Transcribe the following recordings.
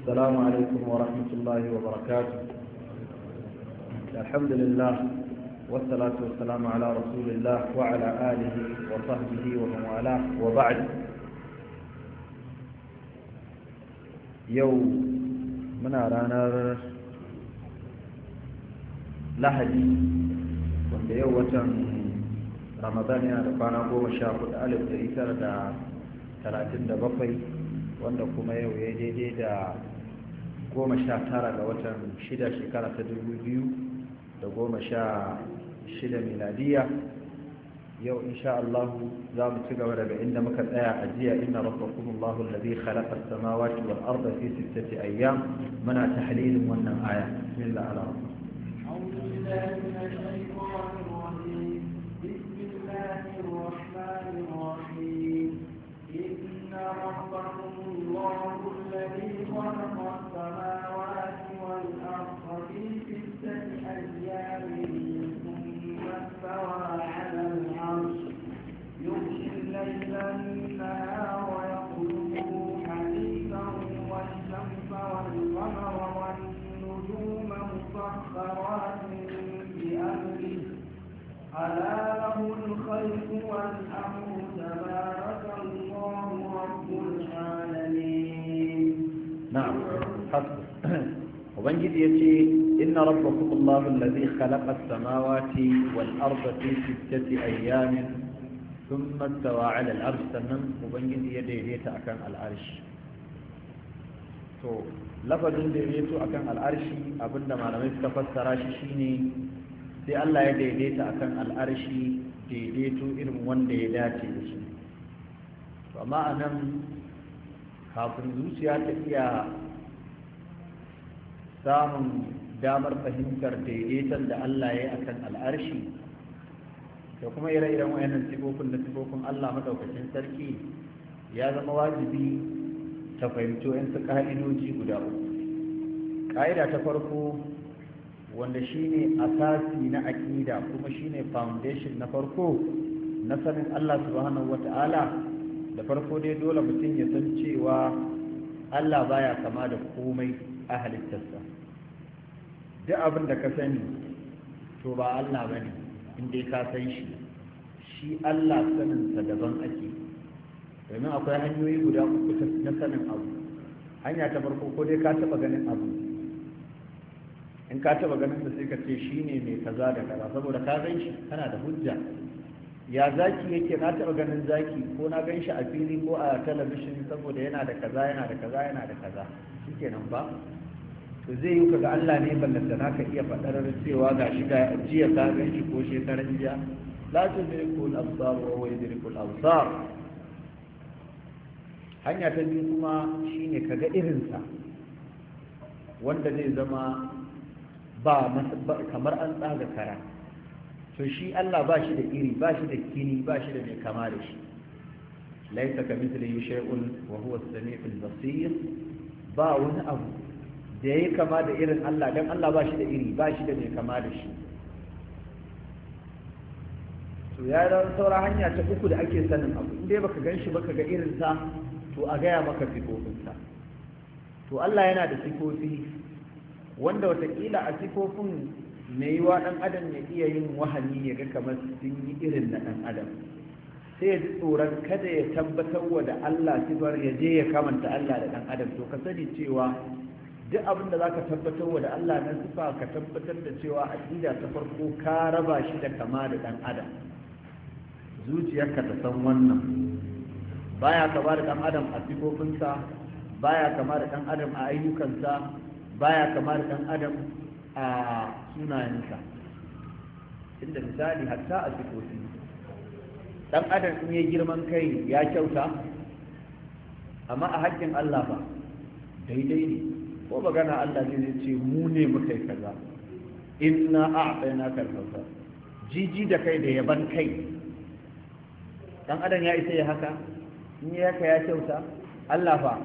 السلام عليكم ورحمة الله وبركاته. الحمد لله والصلاة والسلام على رسول الله وعلى آله وصحبه ومن والاه وبعد. يوم من رانا لهدي wanda yau watan Ramadan yana da kwana 14,937 wanda kuma yau ya daidai da 19 ga watan 6 shekara ta 2016 miladiya. yau insha Allah za mu ci gaba daga inda muka tsaya a jiya. inna rabbakumullahu alladhi khalaqa as-samawati wal arda fi 6 ayyam. muna tahlilin wannan aya. bismillah ar-rahman a'udhu billahi minash shaitanir rajim. bismillahir rahmanir rahim. inna rabbakumullahu alladhi khalaqa as-samawati wal arda fi 6 ayyamin thumma istawa 'ala al-'arsh yughshi al-layla an-nahara wa yaqulu hadithan wash-shamsa wal-qamara wan-nujuma musakhkharatin bi-amrihi ala lahu al-khalqu wal-amru tabarakallahu rabbul 'alamin. نعم حسب. وبنجد يتي إن ربكم الله الذي خلق السماوات والأرض في 6 أيام ثم استوى على العرش. سنن وبنجد يديت أكان العرش. to lafazin daidaito akan al'arshi abinda malamai suka fassara shi shine sai Allah ya daidaita akan al'arshi daidaito irin wanda ya dace da shi. to amma anan kafin zuciya ta iya samun damar fahimtar daidaiton da Allah ya yi a kan al'arshi da kuma ire-iren wayannan sifofin da sifofin Allah maɗaukacin sarki, ya zama wajibi ta fahimto yansu ƙa'idoji guda uku. ƙa'ida ta farko wanda shine asasi na aƙida kuma shine foundation na farko na sanin Allah subhanahu wata'ala. da farko dai dole mutum ya san cewa Allah baya kama da komai a halittarsa. duk abin da ka sani to ba Allah bane inda ka san shi Allah saninsa daban ake. domin akwai hanyoyi guda uku na sanin abu. hanya ta farko ko dai ka taba ganin abu, in ka taba ganin da sai ka ce shine mai kaza da kaza saboda ka gan shi kana da hujja. ya zaki yake, na taɓa ganin zaki ko na gan shi a fili ko a talabishin saboda yana da kaza yana da kaza yana da kaza, shikenan ba. to zai yi kaga Allah ne ballanta naka iya faɗar cewa ga shi ga jiya ka gan shi ko shekaran jiya. la tudrikul absar wa huwa yudrikul absar. hanya ta biyu kuma shine kaga irinsa wanda zai zama ba kamar an tsaga kara. to shi Allah ba shi da iri, ba shi da kini, ba shi da mai kama da shi. laisa ka mithlihi shay'un wa huwa as-sami'ul basir. ba wani abu da yayi kama da irin Allah, dan Allah ba shi da iri, ba shi da mai kama da shi. to ya da saura hanya ta uku da ake sanin abu. in dai baka ganshi baka ga irin sa, to a gaya maka sifofin sa. to Allah yana da sifofi wanda watakila a sifofin mai yiwa ɗan adam ya iya yin wahani ya ga kamar sun yi irin na ɗan adam, sai ya ji tsoron kada ya tabbatar wa da Allah sifar ya je ya kamanta Allah da ɗan adam. to ka sani cewa duk abin da za ka tabbatar wa da Allah na sifa, ka tabbatar da cewa aƙida ta farko ka raba shi da kama da ɗan adam. zuciyarka ta san wannan. baya kama da ɗan adam a sifofinsa, baya kama da ɗan adam a ayyukansa, baya kama da ɗan adam a sunayensa. inda misali hatta a sifofi, dan adam in ya girman kai ya kyauta, amma a haƙƙin Allah ba daidai ne. ko magana Allah ne zai ce mu ne muka yi kaza, inna a'tainaka al-kautsar. jiji da kai da yaban kai, dan adam ya isa ya haka? in ya haka ya kyauta? Allah fa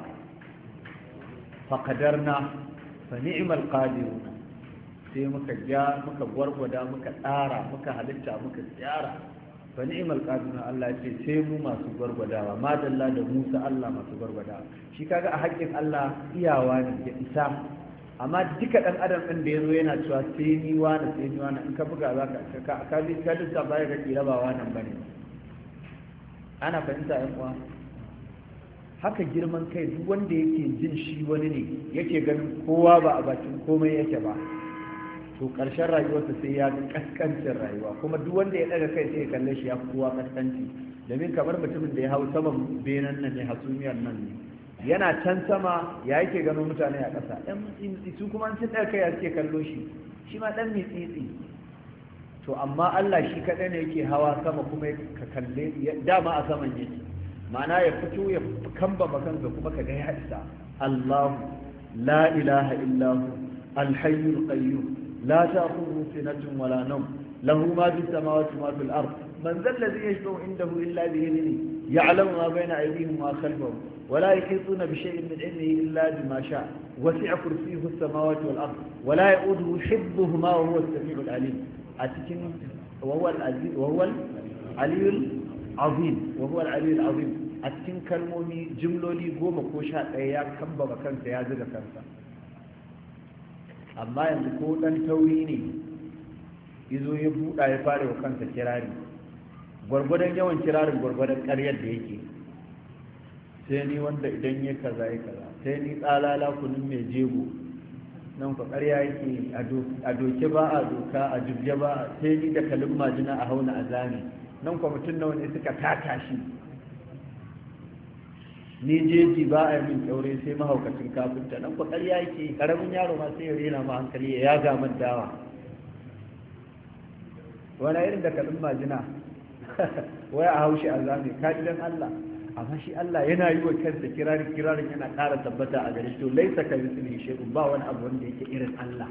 faqadarna fa ni'mal qadirun. sai muka gwargwada, muka tsara, muka halitta, muka tsara fa ni'mal qadiruna Allah ya ce sai mu masu gwargwadawa madalla da Musa Allah masu gwargwadawa shi kaga a haƙƙin Allah iyawa ne ya isa amma duka dan adam din da yazo yana cewa sai ni wani in ka buga zaka ka lissa baya ga kirabawa nan bane ana fahimta yan uwa haka girman kai duk wanda yake jin shi wani ne yake ganin kowa ba a bakin komai yake ba to ƙarshen rayuwarsa sai ya ga kaskancin rayuwa kuma duk wanda ya daga kai sai ya kalle shi ya fi kowa kaskanci domin kamar mutumin da ya hau saman benan nan ne hasumiyar nan ne yana can sama ya yake gano mutane a ƙasa ɗan mitsitsi su kuma sun ɗaga kai ya suke kallo shi ma ɗan mitsitsi to amma Allah shi kaɗai ne yake hawa sama kuma ka kalle dama a saman yake ma'ana ya fito ya kamba kanka kuma ka ga ya isa Allahu la ilaha illahu alhayyul qayyum لا تأخذه سنة ولا نوم له ما في السماوات وما في الأرض من ذا الذي يشفع عنده إلا بإذنه يعلم ما بين أيديهم وما خلفهم ولا يحيطون بشيء من علمه إلا بما شاء وسع كرسيه السماوات والأرض ولا يؤوده حفظهما وهو السميع العليم وهو العلي العظيم أتكن كلموني جملولي قوم كوشات أيام كم بكنت يا زغ كنت amma yanzu ko dan tauri ne izo ya buɗa ya fara wa kansa kirari gwargwadon yawan kirarin gwargwadon ƙaryar da yake sai ni wanda idan ya kaza ya kaza sai ni tsalala kunun mai jego nan ku ƙarya yake a doke ba a doka a jubje ba sai ni da kalin majina a hauna a zane nan ku mutum nawa ne suka taka shi ni jeji ba a yi min kyaure sai mahaukacin kafinta nan ku ƙarya yake karamin yaro ma sai ya rena ma hankali ya yaga min dawa wani irin da kalin majina wai a haushi a zame ka dan Allah amma shi Allah yana yi wa kansa kirarin yana ƙara tabbata a gare shi to laisa ka mislihi shay'un ba wani abu wanda yake irin Allah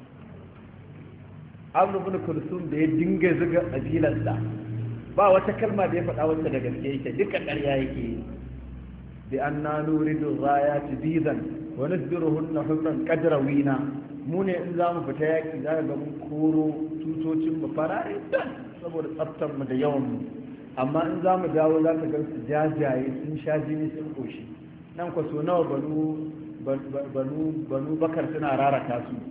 Amr ibn Kulsum da ya dinga zuga kabilarsa ba wata kalma da ya faɗa wacce da gaske yake duka ƙarya yake yi بأننا نورد الرايات بيضا ونسبرهن حمرا قدروينا mune in za mu fita yaƙi za ga mun koro tutocin mu farare dan saboda tsaftar mu da yawan mu amma in za mu dawo za ka ga su jajaye sun sha jini sun koshi nan ko so nawa banu bakar suna raraka su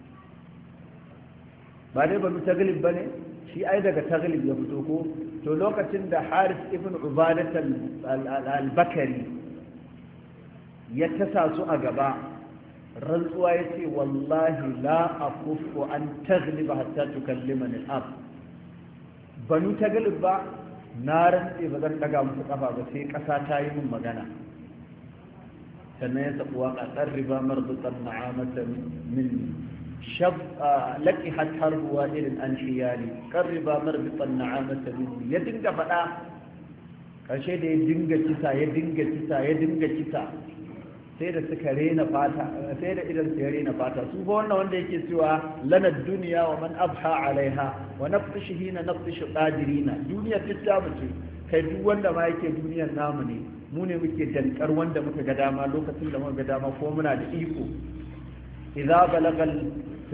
ba dai banu taglib bane shi ai daga taglib ya fito ko to lokacin da Haris ibn Ubadah al-Bakari ya tasa su a gaba rantsuwa ya ce wallahi la akufu an tagliba hatta tukallimani al-ab banu taglib ba na rantse ba zan daga musu kafa ba sai kasa ta yi min magana sannan ya sabu waka qarriba marbatan ma'amatan min shab laki hatta ruwa irin an shiyali qarriba marbatan ma'amatan min ya dinga fada karshe da ya dinga kisa sai da suka rena fata sai da idan su rena fata su ba wannan wanda yake cewa lana duniya wa man abha alaiha wa nafshihi na nafshi qadirina duniya ta mutu kai duk wanda ma yake duniyar namu ne mu ne muke dankar wanda muka ga dama lokacin da muka ga dama ko muna da iko idza balagal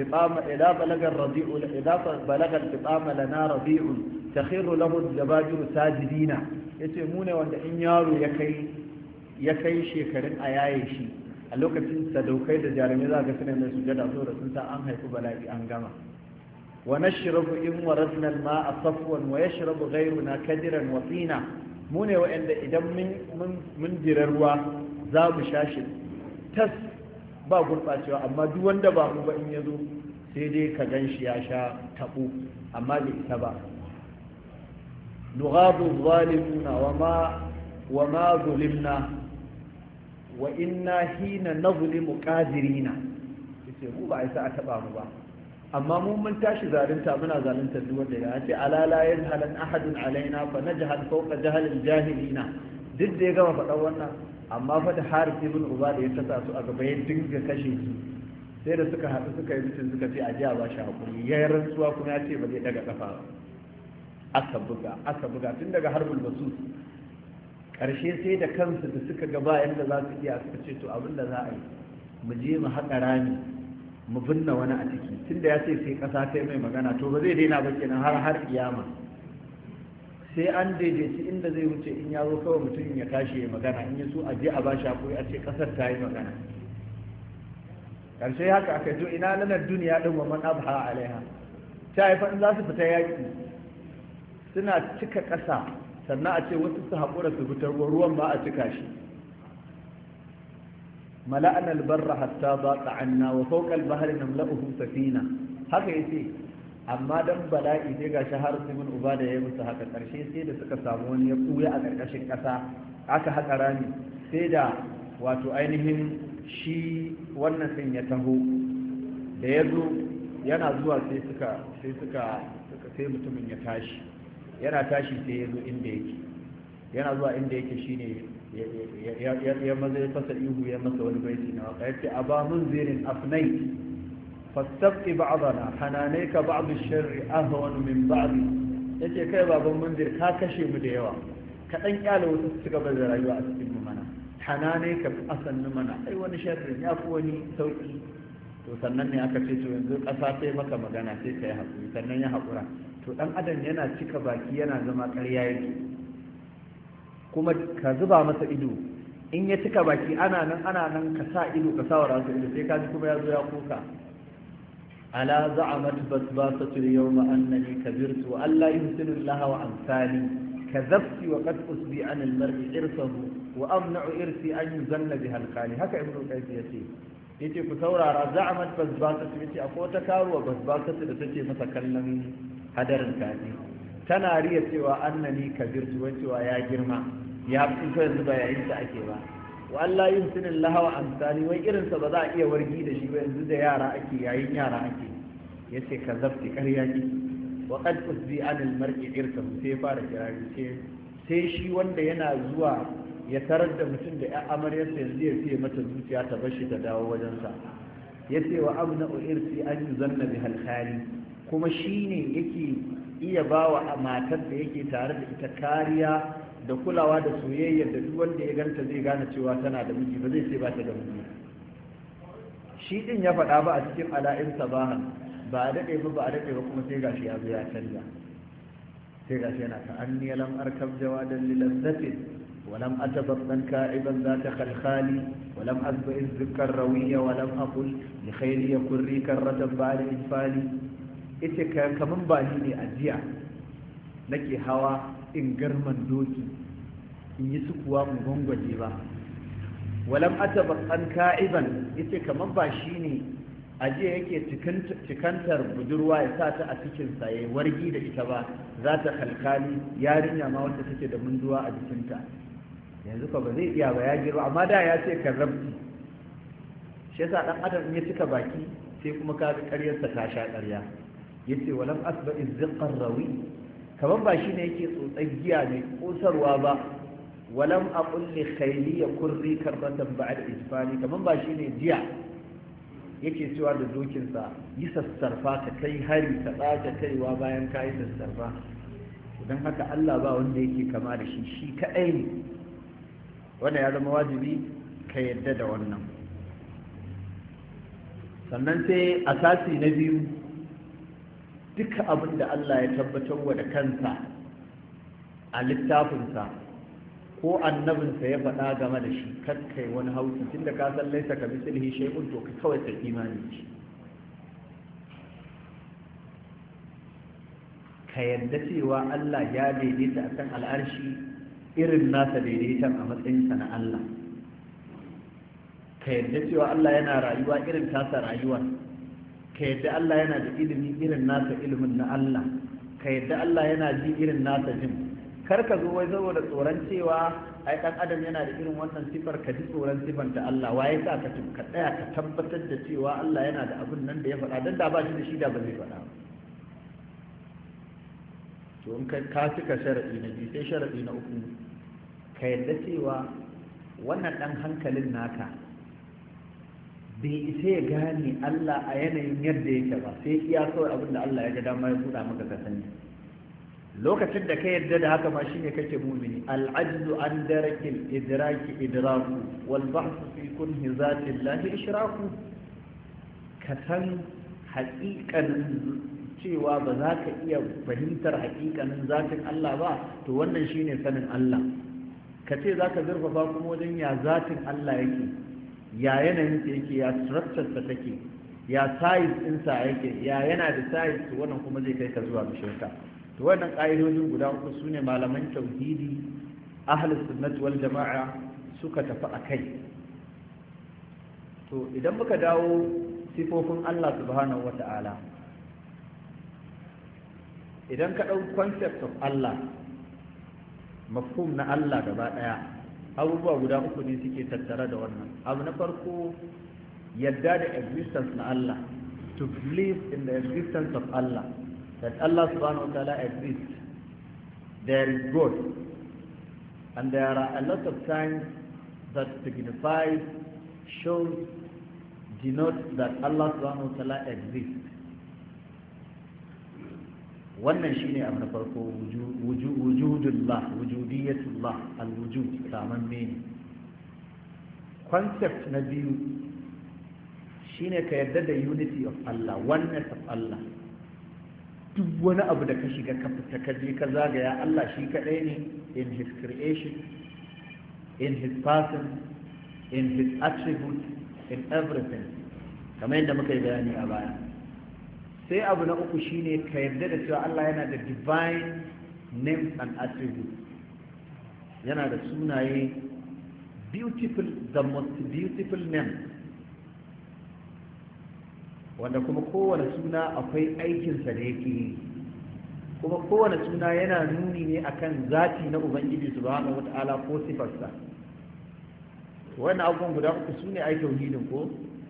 fitama lana rabi'un takhiru lahu al-jabajiru sajidina yace mu ne wanda in yaro ya kai shekarun a yaye shi a lokacin sadaukai da jarumai za ga suna mai sujada so da sun sa an haifi bala'i an gama wa nashrabu in waradna al-ma'a safwan wa yashrabu ghayruna kadiran wa tina mu ne wa'anda idan mun jira ruwa za mu sha shi tas ba gurɓacewa amma duk wanda ba mu ba in yazo sai dai ka gan shi ya sha tabo amma bai isa ba lughabu zalimuna wa ma zulimna wa inna hina nazlimu qadirina yace mu ba isa a taba mu ba amma mun tashi zalunta muna zalunta duk wanda ya ce ala la yazhalan ahadun alaina fa najhal fawqa jahl al-jahilina duk da ya gama faɗa wannan amma fa da Harith ibn Ubada ya tasa su a gaba ya dinga kashe su sai da suka haɗu suka yi mutum suka ce a ji a ba shi hakuri ya yi rantsuwa kuma ya ce ba zai daga kafa ba aka buga tun daga harbul basus ƙarshe sai da kansu da suka gaba yadda za su iya suka ce to abin da za a yi mu je mu haƙa rami mu binne wani a ciki tunda ya ce sai ƙasa ta mai magana to ba zai daina ba kenan har kiyama sai an daidaici inda zai wuce in ya zo kawai mutum ya tashi ya magana in ya so a je a ba shi hakuri a ce ƙasar ta yi magana ƙarshe haka aka to ina lanar duniya ɗin wa man abha alaiha ta haifa in za su fita yaƙi suna cika ƙasa sannan a ce wasu su haƙura su fitar ruwan ba a cika shi mala'an albarra hatta baqa anna wa fawqa al-bahri namla'uhu safina haka yace amma dan bala'i sai gashi har ibn ubada ya musu haka karshe sai da suka samu wani ya kuya a karkashin kasa aka haka rami sai da wato ainihin shi wannan din ya taho da ya zo yana zuwa sai mutumin ya tashi yana tashi sai ya zo inda yake yana zuwa inda yake shine ya maza ya fasa ihu ya masa wani baiti na waka yace aba munzirin afnai fastabqi ba'dana hananayka ba'd ash-sharri ahwan min ba'd yace kai baban munzir ka kashe mu da yawa ka dan kyale wasu su gaba da rayuwa a cikin mu mana hananayka asannu mana ai wani sharri ya fi wani sauki to sannan ne aka ce to yanzu ƙasa sai maka magana sai ka yi haƙuri sannan ya haƙura to ɗan adam yana cika baki yana zama ƙarya yake kuma ka zuba masa ido in ya cika baki ana nan ka sa ido ka sa wa rasu ido sai ka ji kuma ya zo ya kuka ala za'amat basbasatu al-yawma annani kabirtu wa alla yuhsinu Allah wa amsali kadhabti wa qad usbi an al-mar'i irsahu wa amna'u irsi an yuzanna biha al-qali haka ibnu qayyim yace yace ku saurara za'amat basbasatu yace akwai wata karuwa basbasatu da take masa kallon hadarin kaji tana riya cewa annani kabirtu wai cewa ya girma ya fito yanzu ba yayin sa ake ba wa Allah yumsinu lahawa amsali wai irin sa ba za a iya wargi da shi ba yanzu da yara ake yayin yara ake yace kazabti ƙarya ki wa qad usbi anil mar'i irkahu sai fara kirari ce sai shi wanda yana zuwa ya tarar da mutum da ya amaryarsa yanzu ya fiye mata zuciya ta bashi ta dawo wajensa ya ce wa amna irsi an yuzanna bi halkhali kuma shine yake iya bawa matar da yake tare da ita kariya da kulawa da soyayya da duk wanda ya ganta zai gane cewa tana da miji ba zai ce ba ta da miji shi din ya faɗa ba a cikin ala'in sabahan ba a daɗe ba a daɗe ba kuma sai gashi ya zo ya canja sai gashi yana ta anni lam arkab jawadan lilazzatin ولم أتبطن كائبا ذات خلخالي ولم أسبئ الذكر الروية ولم أقل لخيلي كري كرة بعد إجفالي ita kaman ba ni ne a jiya nake hawa in garman doki in yi sukuwa in gwangwaje ba walam ataban ka'iban ita kaman ba shi ne a jiya yake cikantar budurwa ya sa ta a cikinsa ya wargi da ita ba za ta kalkali yarinya ma wacce take da munduwa a jikinta yanzu fa ba zai iya ba ya girma amma da ya ce karrabti shi yasa dan adam ya cika baki sai kuma ka ga ƙaryarsa ta sha ƙarya yace walam asba izqar rawi kaman ba shine yake tsotsar giya ne kosarwa ba walam aqul li khayli kurri karratan ba'da isfani kaman ba shine jiya yake cewa da dokin sa yi sassarfa ka kai hari ka tsaka kaiwa bayan kai sassarfa dan haka Allah ba wanda yake kama da shi shi kadai ne wanda ya zama wajibi ka yadda da wannan sannan sai asasi na biyu duka abin da Allah ya tabbatar wa da kansa a littafinsa ko annabinsa ya faɗa game da shi kakkai wani hauki tun da ka san laisa ka mislihi shay'un to ka kawai ta imani ce ka yadda cewa Allah ya daidaita akan al'arshi irin nasa daidaitan a matsayinsa na Allah ka yadda cewa Allah yana rayuwa irin tasa rayuwar ka yadda Allah yana da ilimi irin nasa ilimin na Allah ka yadda Allah yana ji irin nasa jin kar ka zo wai saboda tsoron cewa ai dan adam yana da irin wannan sifar ka ji tsoron sifar ta Allah waye sa ka tsaya ka tabbatar da cewa Allah yana da abin nan da ya faɗa dan da ba shi da shi da ba zai faɗa to in ka cika sharadi na biyu sai sharadi na uku ka yadda cewa wannan dan hankalin naka bai isa ya gane Allah a yanayin yadda yake ba sai iya kawai abin da Allah ya ga dama ya buɗa maka ka sani lokacin da ka yarda da haka ma shine kake mumini al-ajzu an darakil idraki idraku wal bahth fi kunhi zati llahi ishraku ka san haƙiƙanin cewa ba za ka iya fahimtar hakikanin zatin Allah ba to wannan shine sanin Allah. ka ce za ka zurfafa kuma wajen ya zatin Allah yake, ya yanayin yake, ya structure ta take, ya size ɗinsa yake, ya yana da size, to wannan kuma zai kai ka zuwa ga shirka. to wannan ƙa'idojin guda uku sune malaman tauhidi ahlus sunnati wal jama'a suka tafi a kai. to idan muka dawo sifofin Allah subhanahu wata'ala, idan ka ɗau concept of Allah, mafhum na Allah gaba ɗaya, abubuwa guda uku ne suke tattare da wannan. abu na farko, yadda da existence na Allah, to believe in the existence of Allah, that Allah subhanahu wa ta'ala exists, there is God, and there are a lot of signs that signifies, shows, denote that Allah subhanahu wa ta'ala exists. wannan shine abu na farko, wujudullah, wujudiyatullah, alwujud, saman ne. Concept na biyu shine ka yarda da unity of Allah, oneness of Allah. duk wani abu da ka shiga ka fita ka je ka zagaya, Allah shi kadai ne in his creation, in his person, in his attributes, in everything, kamar yadda muka yi bayani a baya. sai abu na uku shine ka yarda da cewa Allah yana da divine names and attributes, yana da sunaye beautiful, the most beautiful names, wanda kuma kowane suna akwai aikinsa da yake yi, kuma kowane suna yana nuni ne akan zati na Ubangiji subhanahu wata'ala ko sifarsa. wannan abubuwan guda uku su ne ai tauhidin ko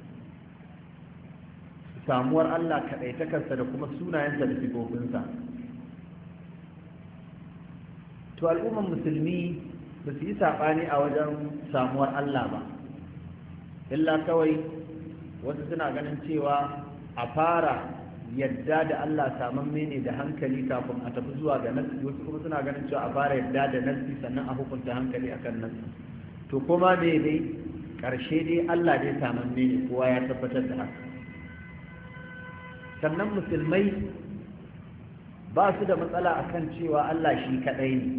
samuwar Allah kaɗaitakarsa da kuma sunayensa da sifofinsa. to al'umman musulmi ba su yi saɓani a wajen samuwar Allah ba, illa kawai wasu suna ganin cewa a fara yadda da Allah samamme ne da hankali kafin a tafi zuwa ga nassi, wasu kuma suna ganin cewa a fara yadda da nassi sannan a hukunta hankali akan nassi. to kuma me dai ƙarshe dai Allah dai samamme ne, kowa ya tabbatar da haka. sannan musulmai ba su da matsala akan cewa Allah shi kadai ne,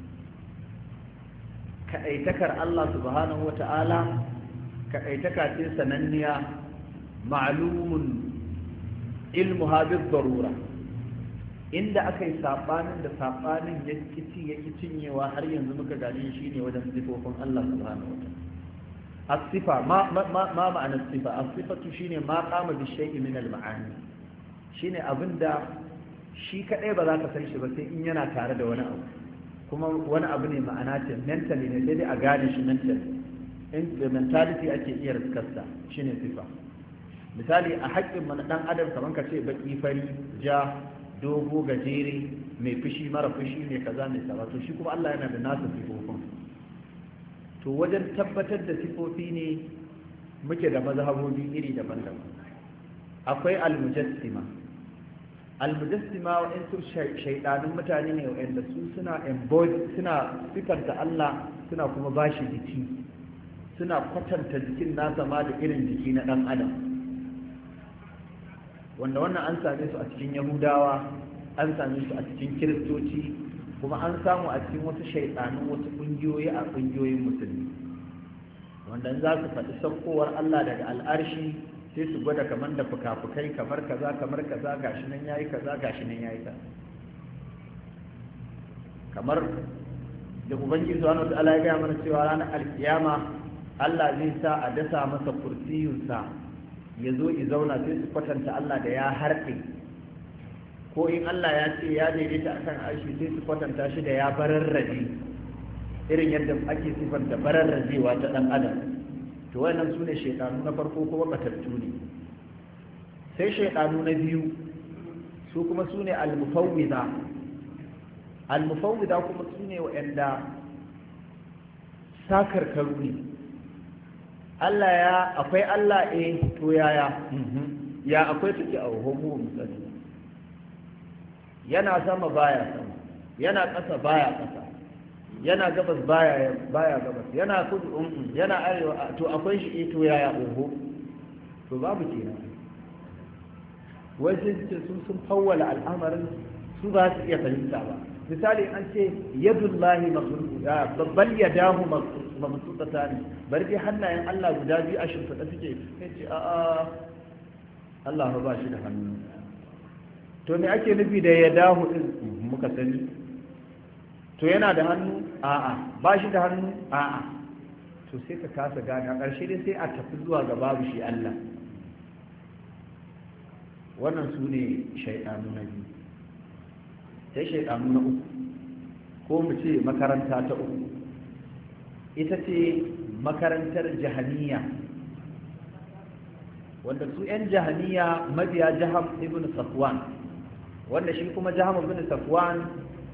kadaitakar Allah subhanahu wata'ala kadaitaka ce sananniya, ma'lumun ilmuha bid-darura. inda aka yi sabanin da sabanin ya cinyewa har yanzu muka gane shi ne wajen sifofin Allah subhanahu wata'ala. as-sifa ma ma'ana as-sifa, as-sifatu shine ma qama bi shay'in min al-ma'ani, shine abinda shi kadai ba za ka san shi ba sai in yana tare da wani abu, kuma wani abu ne ma'ana ce mentally ne, sai dai a gane shi mentally, in the mentality ake iya riskarsa, shine sifa. misali a haƙƙin mana ɗan adam kamar ka ce baki fari ja dogo gajere mai fushi mara fushi mai kaza mai kaza, to shi kuma Allah yana da nasa sifofin. to wajen tabbatar da sifofi ne muke da mazhabobi iri daban-daban. akwai al-mujassima wa'insu shaidanun mutane ne wa'anda su suna sifanta Allah, suna kuma bashi jiki, suna kwatanta jikin nasa ma da irin jiki na ɗan adam, wanda wannan an same su a cikin yahudawa, an same su a cikin kiristoci, kuma an samu a cikin wasu shaidanun wasu ƙungiyoyi a ƙungiyoyin musulmi, wanda za su faɗi saukowar Allah daga al'arshi sai su gwada kamar da fuka-fukai kamar kaza gashi nan yayi kaza gashi nan yayi kaza. kamar da ubangiji subhanahu wataala ya ga mana cewa ranar alkiyama Allah zai sa a dasa masa kursiyunsa ya zo i zauna, sai su kwatanta Allah da ya harɗe, ko in Allah ya ce ya daidaita akan arshi sai su kwatanta shi da ya bararrabe, irin yadda ake sifanta bararrabewa ta ɗan adam. to wannan su ne shaidanu na farko kuma matattu ne. sai shaidanu na biyu su kuma su ne al-mufawwida kuma su ne waɗanda sakarkaru ne. Allah ya akwai Allah to yaya ya akwai take a homo misali, yana sama baya sama, yana ƙasa baya ƙasa, yana gabas baya gabas, yana kudu yana arewa, to akwai shi to yaya oho, to babu kenan. wai sai ce sun fawwala al'amarin su ba su iya fahimta ba. misali an ce yadullahi bal yadahu mabsuutata ne, bari dai hannayen Allah guda biyu a shimfiɗa suke, sai ce a'a Allah ba shi da hannu. to me ake nufi da yadahu din muka sani, to yana da hannu a'a, ba shi da hannu a'a, to sai ka kasa gane a ƙarshe dai sai a tafi zuwa ga babu shi Allah. wannan su ne shaiɗanu na biyu. sai shaiɗanu na uku, ko mu ce makaranta ta uku, ita ce makarantar jahaniya, wanda su 'yan jahaniya mabiya jaham ibn safwan, wanda shi kuma jaham ibn safwan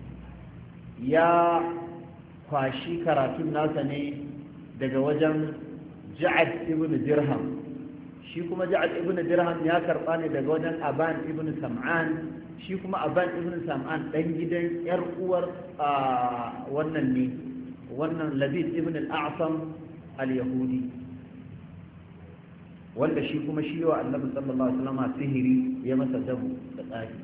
ya kwashi karatun nasa ne daga wajen ja'ad ibn dirham, shi kuma ja'ad ibn dirham ya karba ne daga wajen aban ibn sam'an, shi kuma aban ibn sam'an dan gidan yar uwar wannan ne, wannan labid ibn al-a'sam al-yahudi, wanda shi kuma shi wa annabi sallallahu alaihi wasallam sihiri ya masa dabu da tsari,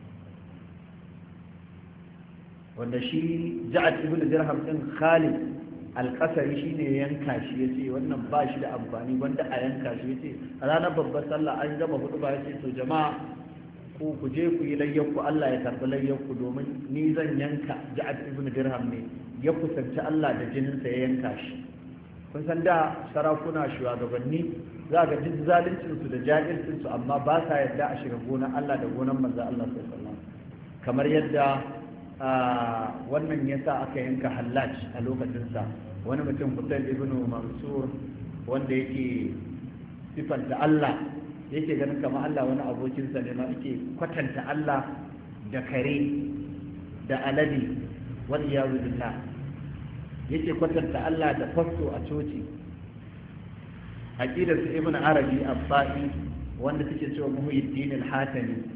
wanda shi ja'ad ibn dirham din Khalid al-Qasari shine yanka shi yace wannan ba shi da amfani wanda a yanka shi yace a ranar babbar sallah an gama hudu ba yace to jama'a ku je ku yi layyanku, Allah ya karbi layyanku, domin ni zan yanka ja'ad ibn dirham ne ya kusanci Allah da jininsa ya yanka shi. kun san da sarakuna shugabanni za ga duk zaluncinsu da jahilcinsu amma ba sa yadda a shiga gonan Allah da gonan manzo Allah sallallahu alaihi wasallam, kamar yadda wannan yasa aka yanka Hallaj a lokacinsa, wani mutum Hussein ibn Mansur wanda yake sifanta Allah, yake ganin kamar Allah wani abokinsa ne ma, yake kwatanta Allah da kare da alade wal iyadu billah, yake kwatanta Allah da fasto a coci. aqidar su ibn Arabi Abba'i wanda take cewa Muhyiddin al-Hatami.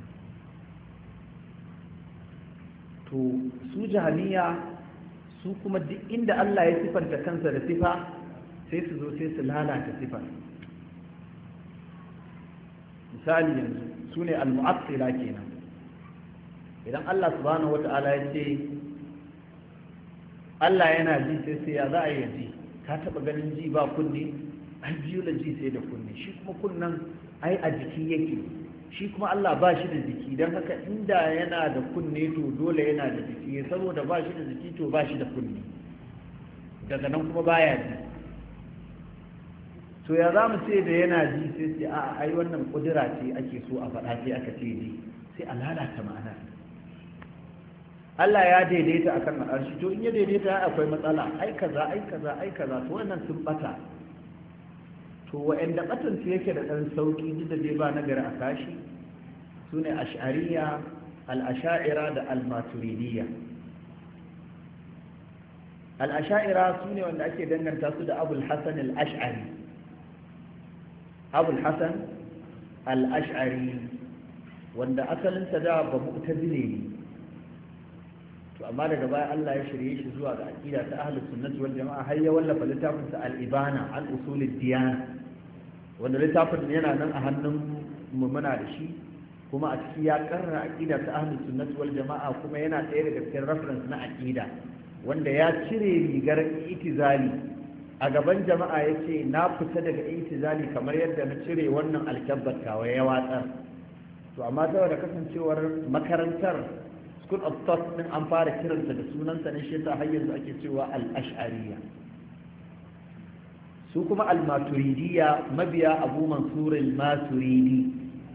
to su jahaniya su kuma duk inda Allah ya sifanta kansa da sifa sai su zo sai su lalata sifar. misali yanzu su ne al-mu'attila kenan. idan Allah subhanahu wata'ala ya ce Allah yana ji sai ya za a yi ji, ka taba ganin ji ba kunne, ai biyu da ji sai da kunne, shi kuma kunnan ai a jiki yake, shi kuma Allah ba shi da jiki, don haka inda yana da kunne to dole yana da jiki, saboda ba shi da jiki to ba shi da kunne, daga nan kuma baya ji. to ya za mu ce da yana ji sai sai a ai wannan kudura ce ake so a faɗa sai aka ce ji, sai a lalata ma'ana. Allah ya daidaita akan al'arshi, to in ya daidaita akwai matsala, ai kaza ai kaza ai kaza, to wannan sun bata. to wa'anda batan su yake da dan sauki duk da dai ba nagari a kashi sune ash'ariyya, al-asha'ira da al-maturidiyya. al-asha'ira sune wanda ake danganta su da Abul Hasan al-Ash'ari. Abul Hasan al-Ash'ari wanda asalin sa da ba mu'tazili ne, to amma daga baya Allah ya shirye shi zuwa ga aqida ta ahlus sunnah wal jamaa, har ya wallafa littafin sa al-ibana an usul ad-diyana, wanda littafin yana nan a hannun mu muna da shi, kuma a ciki ya karra aqida ta ahlus sunnah wal jamaa, kuma yana ɗaya daga cikin reference na aqida, wanda ya cire rigar itizali a gaban jama'a yace na fita daga itizali kamar yadda na cire wannan alkabbar kawai ya watsar. to amma saboda kasancewar makarantar school of thought din an fara kiranta da sunansa ne, shi yasa har yanzu ake cewa al-ash'ariyya. su kuma al-maturidiyya mabiya Abu Mansur al-Maturidi,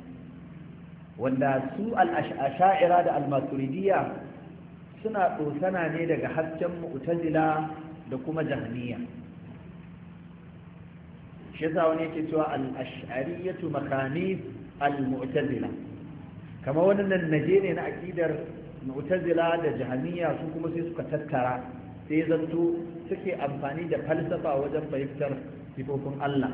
wanda su al-ash'ira da al-maturidiyya suna dosana ne daga hasken mu'tazila da kuma jahmiyya. shi yasa wani yake cewa al-ash'ariyyatu makhanif al-mu'tazila, kama wannan naje ne na aqidar mu'tazila da jahmiyya, su kuma sai suka tattara sai zanto suke amfani da falsafa wajen fahimtar sifofin Allah.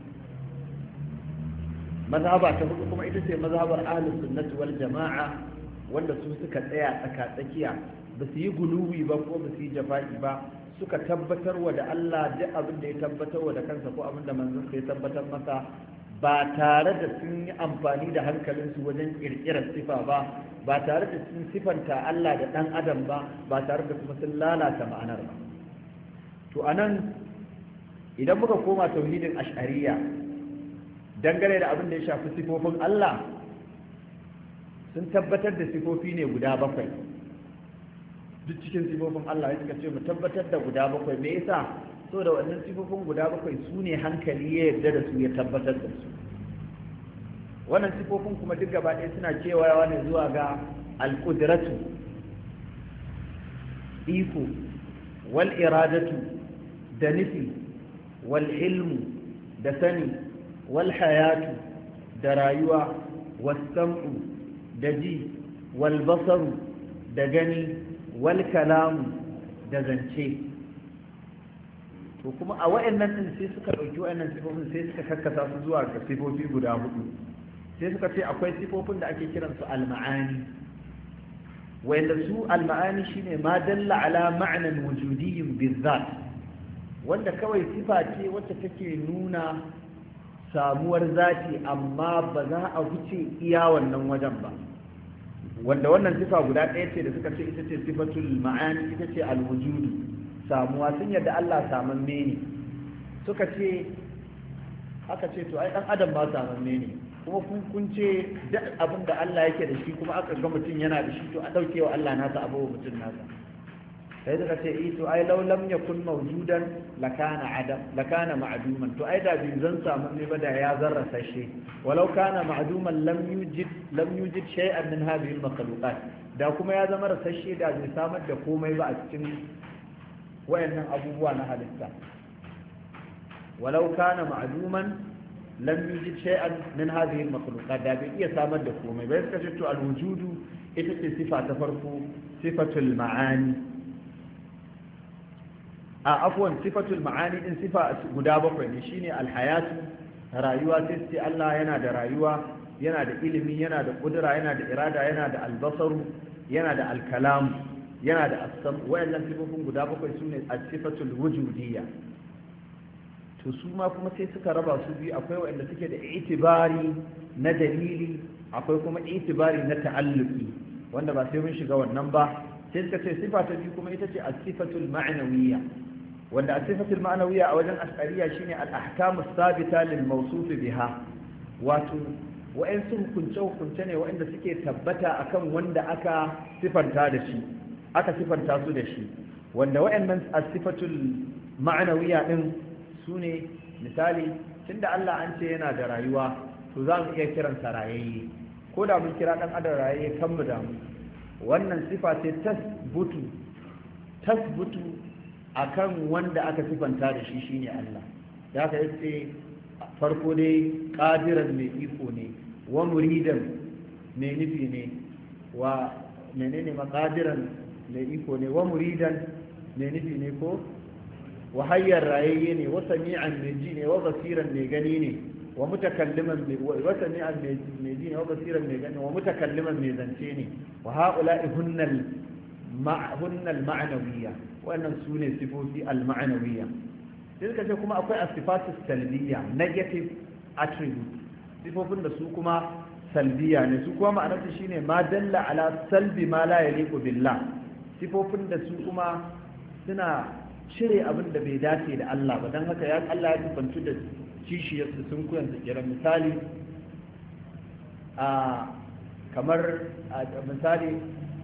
mazhaba ta hudu kuma ita ce mazhabar ahlus sunnati wal jama'a, wanda su suka tsaya tsaka tsakiya, ba su yi guluwi ba ko ba su yi jafa'i ba, suka tabbatar wa da Allah duk abin da ya tabbatar wa da kansa ko abin da manzon sai tabbatar masa, ba tare da sun yi amfani da hankalinsu wajen ƙirƙirar sifa ba tare da sun sifanta Allah da ɗan adam ba tare da kuma sun lalata ma'anar ba. To anan idan muka koma tauhidin ash'ariya dangane da abin da ya shafi sifofin Allah, sun tabbatar da sifofi ne guda 7 duk cikin sifofin Allah ya suka ce mu tabbatar da guda 7. Me yasa? so da wannan sifofin guda 7 su ne hankali ya yarda da su ya tabbatar da su. Wannan sifofin kuma duk gaba ɗaya suna kewayawa ne zuwa ga al-qudratu, iko, wal iradatu da nufi, wal ilmu da sani, wal hayatu da rayuwa, was sam'u da ji, wal basaru da gani, wal kalamu da zance. To kuma a wayannan din sai suka dauki wayannan sifofin sai suka kakkasa su zuwa ga sifofi guda 4. sai suka ce akwai sifofin da ake kiransu al-ma'ani, wanda su al-ma'ani shine ma dalla ala ma'nan wujudiyyin bizzat, wanda kawai sifa ce wacce take nuna samuwar zati amma ba za a wuce iya wannan wajen ba. Wanda wannan sifa guda ɗaya ce da suka ce ita ce sifatul ma'ani, ita ce al-wujudu, samuwa. Sun yadda Allah samamme ne, suka ce aka ce to ai dan adam ba samamme ne, kuma kun ce duk abin da Allah yake da shi kuma aka ga mutum yana da shi to a dauke wa Allah nasa abu mutum nasa. sai suka ce to ai law lam yakun mawjudan lakana adam lakana ma'duman, to ai da bin zan samu ne ba da ya zarrasa shi. walau kana ma'duman lam yujid shay'an min hadhihi al-makhluqat, da kuma ya zama rasashe da bai samar da komai ba a cikin wayannan abubuwa na halitta. walau kana ma'duman lam yujid shay'an min hadhihi al-makhluqat, da bai iya samar da komai bai. suka ce to al-wujudu ita ce sifa ta farko, sifatul ma'ani. afwan sifatul ma'ani din sifa guda 7 ne, shine al-hayatu, rayuwa. sai ce Allah yana da rayuwa, yana da ilimi, yana da kudura, yana da irada, yana da al-basaru, yana da al-kalam, yana da as-sam. wayannan sifofin guda 7 sune as-sifatul wujudiyya. to su ma kuma sai suka raba su biyu, akwai wanda suke da itibari na dalili, akwai kuma itibari na ta'alluqi, wanda ba sai mun shiga wannan ba. sai suka ce sifa ta biyu kuma ita ce as-sifatul ma'nawiyya, wanda as-sifatul ma'nawiyya a wajen ash'ariyya shine al-ahkamu as-sabita lil mawsuf biha, wato wa'ansu hukunce ne wa'anda suke tabbata akan wanda aka sifanta da shi, aka sifanta su da shi. wanda wa'annan as-sifatul ma'nawiyya din su ne misali, tunda Allah an ce yana da rayuwa, to za mu iya kiransa rayayye, ko da mun kira dan adam rayayye kan mu damu. wannan sifa ce tasbutu akan wanda aka sifanta da shi shine Allah. da aka yace farko dai qadiran mai iko ne, wa muridan mai nufi ne, wa menene maqadiran mai iko ne, wa muridan mai nufi ne, ko wa hayyar rayayye ne, wa sami'an mai ji ne, wa basiran mai gani ne, wa mutakalliman wa sami'an mai ji ne, wa basiran mai gani, wa mutakalliman mai zance ne. wa ha'ula'i hunnal ma'nawiyya, wannan sune sifofi al-ma'nawiyya. sai suka ce kuma akwai as-sifatu salbiyya, negative attribute, sifofin da su kuma salbiya ne, su kuma ma'anarsu shine ma dalla ala salbi ma la yaliqu billah, sifofin da su kuma suna cire abin da bai dace da Allah ba. don haka ya Allah ya tubantu da kishiyar su sun kuyan su kira misali kamar misali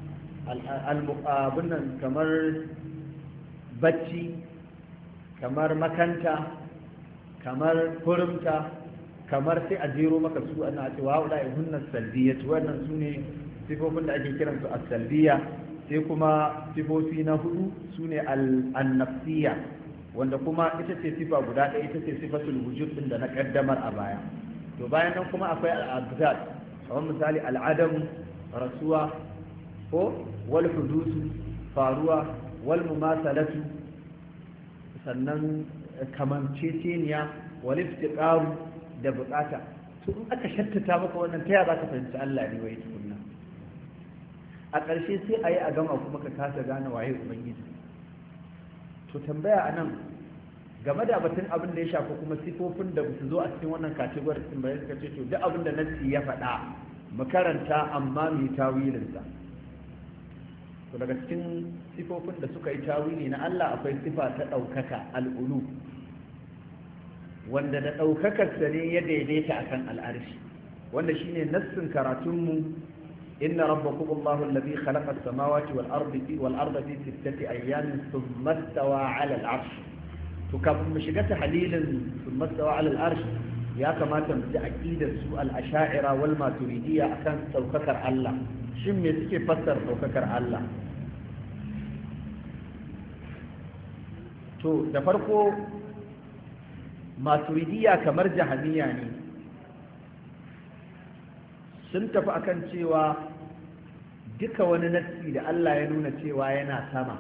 abinnan kamar bacci, kamar makanta, kamar kurumta, kamar sai a jero maka su ana cewa wa'ula ihunnas salbiyat. wannan su ne sifofin da ake kiransu as-salbiya. sai kuma sifofi na 4 su ne al-nafsiyya, wanda kuma ita ce sifa guda ɗaya, ita ce sifatul wujud din da na kaddamar a baya. to bayan nan kuma akwai al-abdad, kamar misali al-adam, rasuwa, ko wal hudusu, faruwa, wal mumasalatu, sannan kamanceceniya, wal iftiqaru, da bukata. to in aka shattata maka wannan ta ya za ka fahimci Allah ne wai tukunna? a ƙarshe sai a yi a gama kuma ka kasa gane waye ubangiji. to tambaya a nan, game da batun abin da ya shafi kuma sifofin da su zo a cikin wannan category din bayan suka ce to duk abin da nassi ya faɗa mu karanta amma mu yi tawilinsa. to daga cikin sifofin da suka yi tawili na Allah akwai sifa ta ɗaukaka al'ulu wanda da ɗaukakarsa ne ya daidaita akan al'arshi wanda shine nassin karatunmu inna rabbakum Allahu alladhi khalaqa as-samawati wal arda fi sittati ayyamin thumma istawa 'ala al-'arsh to kafin mu shiga tahlilin thumma istawa 'ala al-'arsh ya kamata mu ji aqidar su al-ash'ira wal maturidiyya akan ɗaukakar Allah. Shin me suke fassara ɗaukakar Allah? To da farko maturidiyya kamar jahaniya ne, sun tafi akan cewa duka wani nassi da Allah ya nuna cewa yana sama,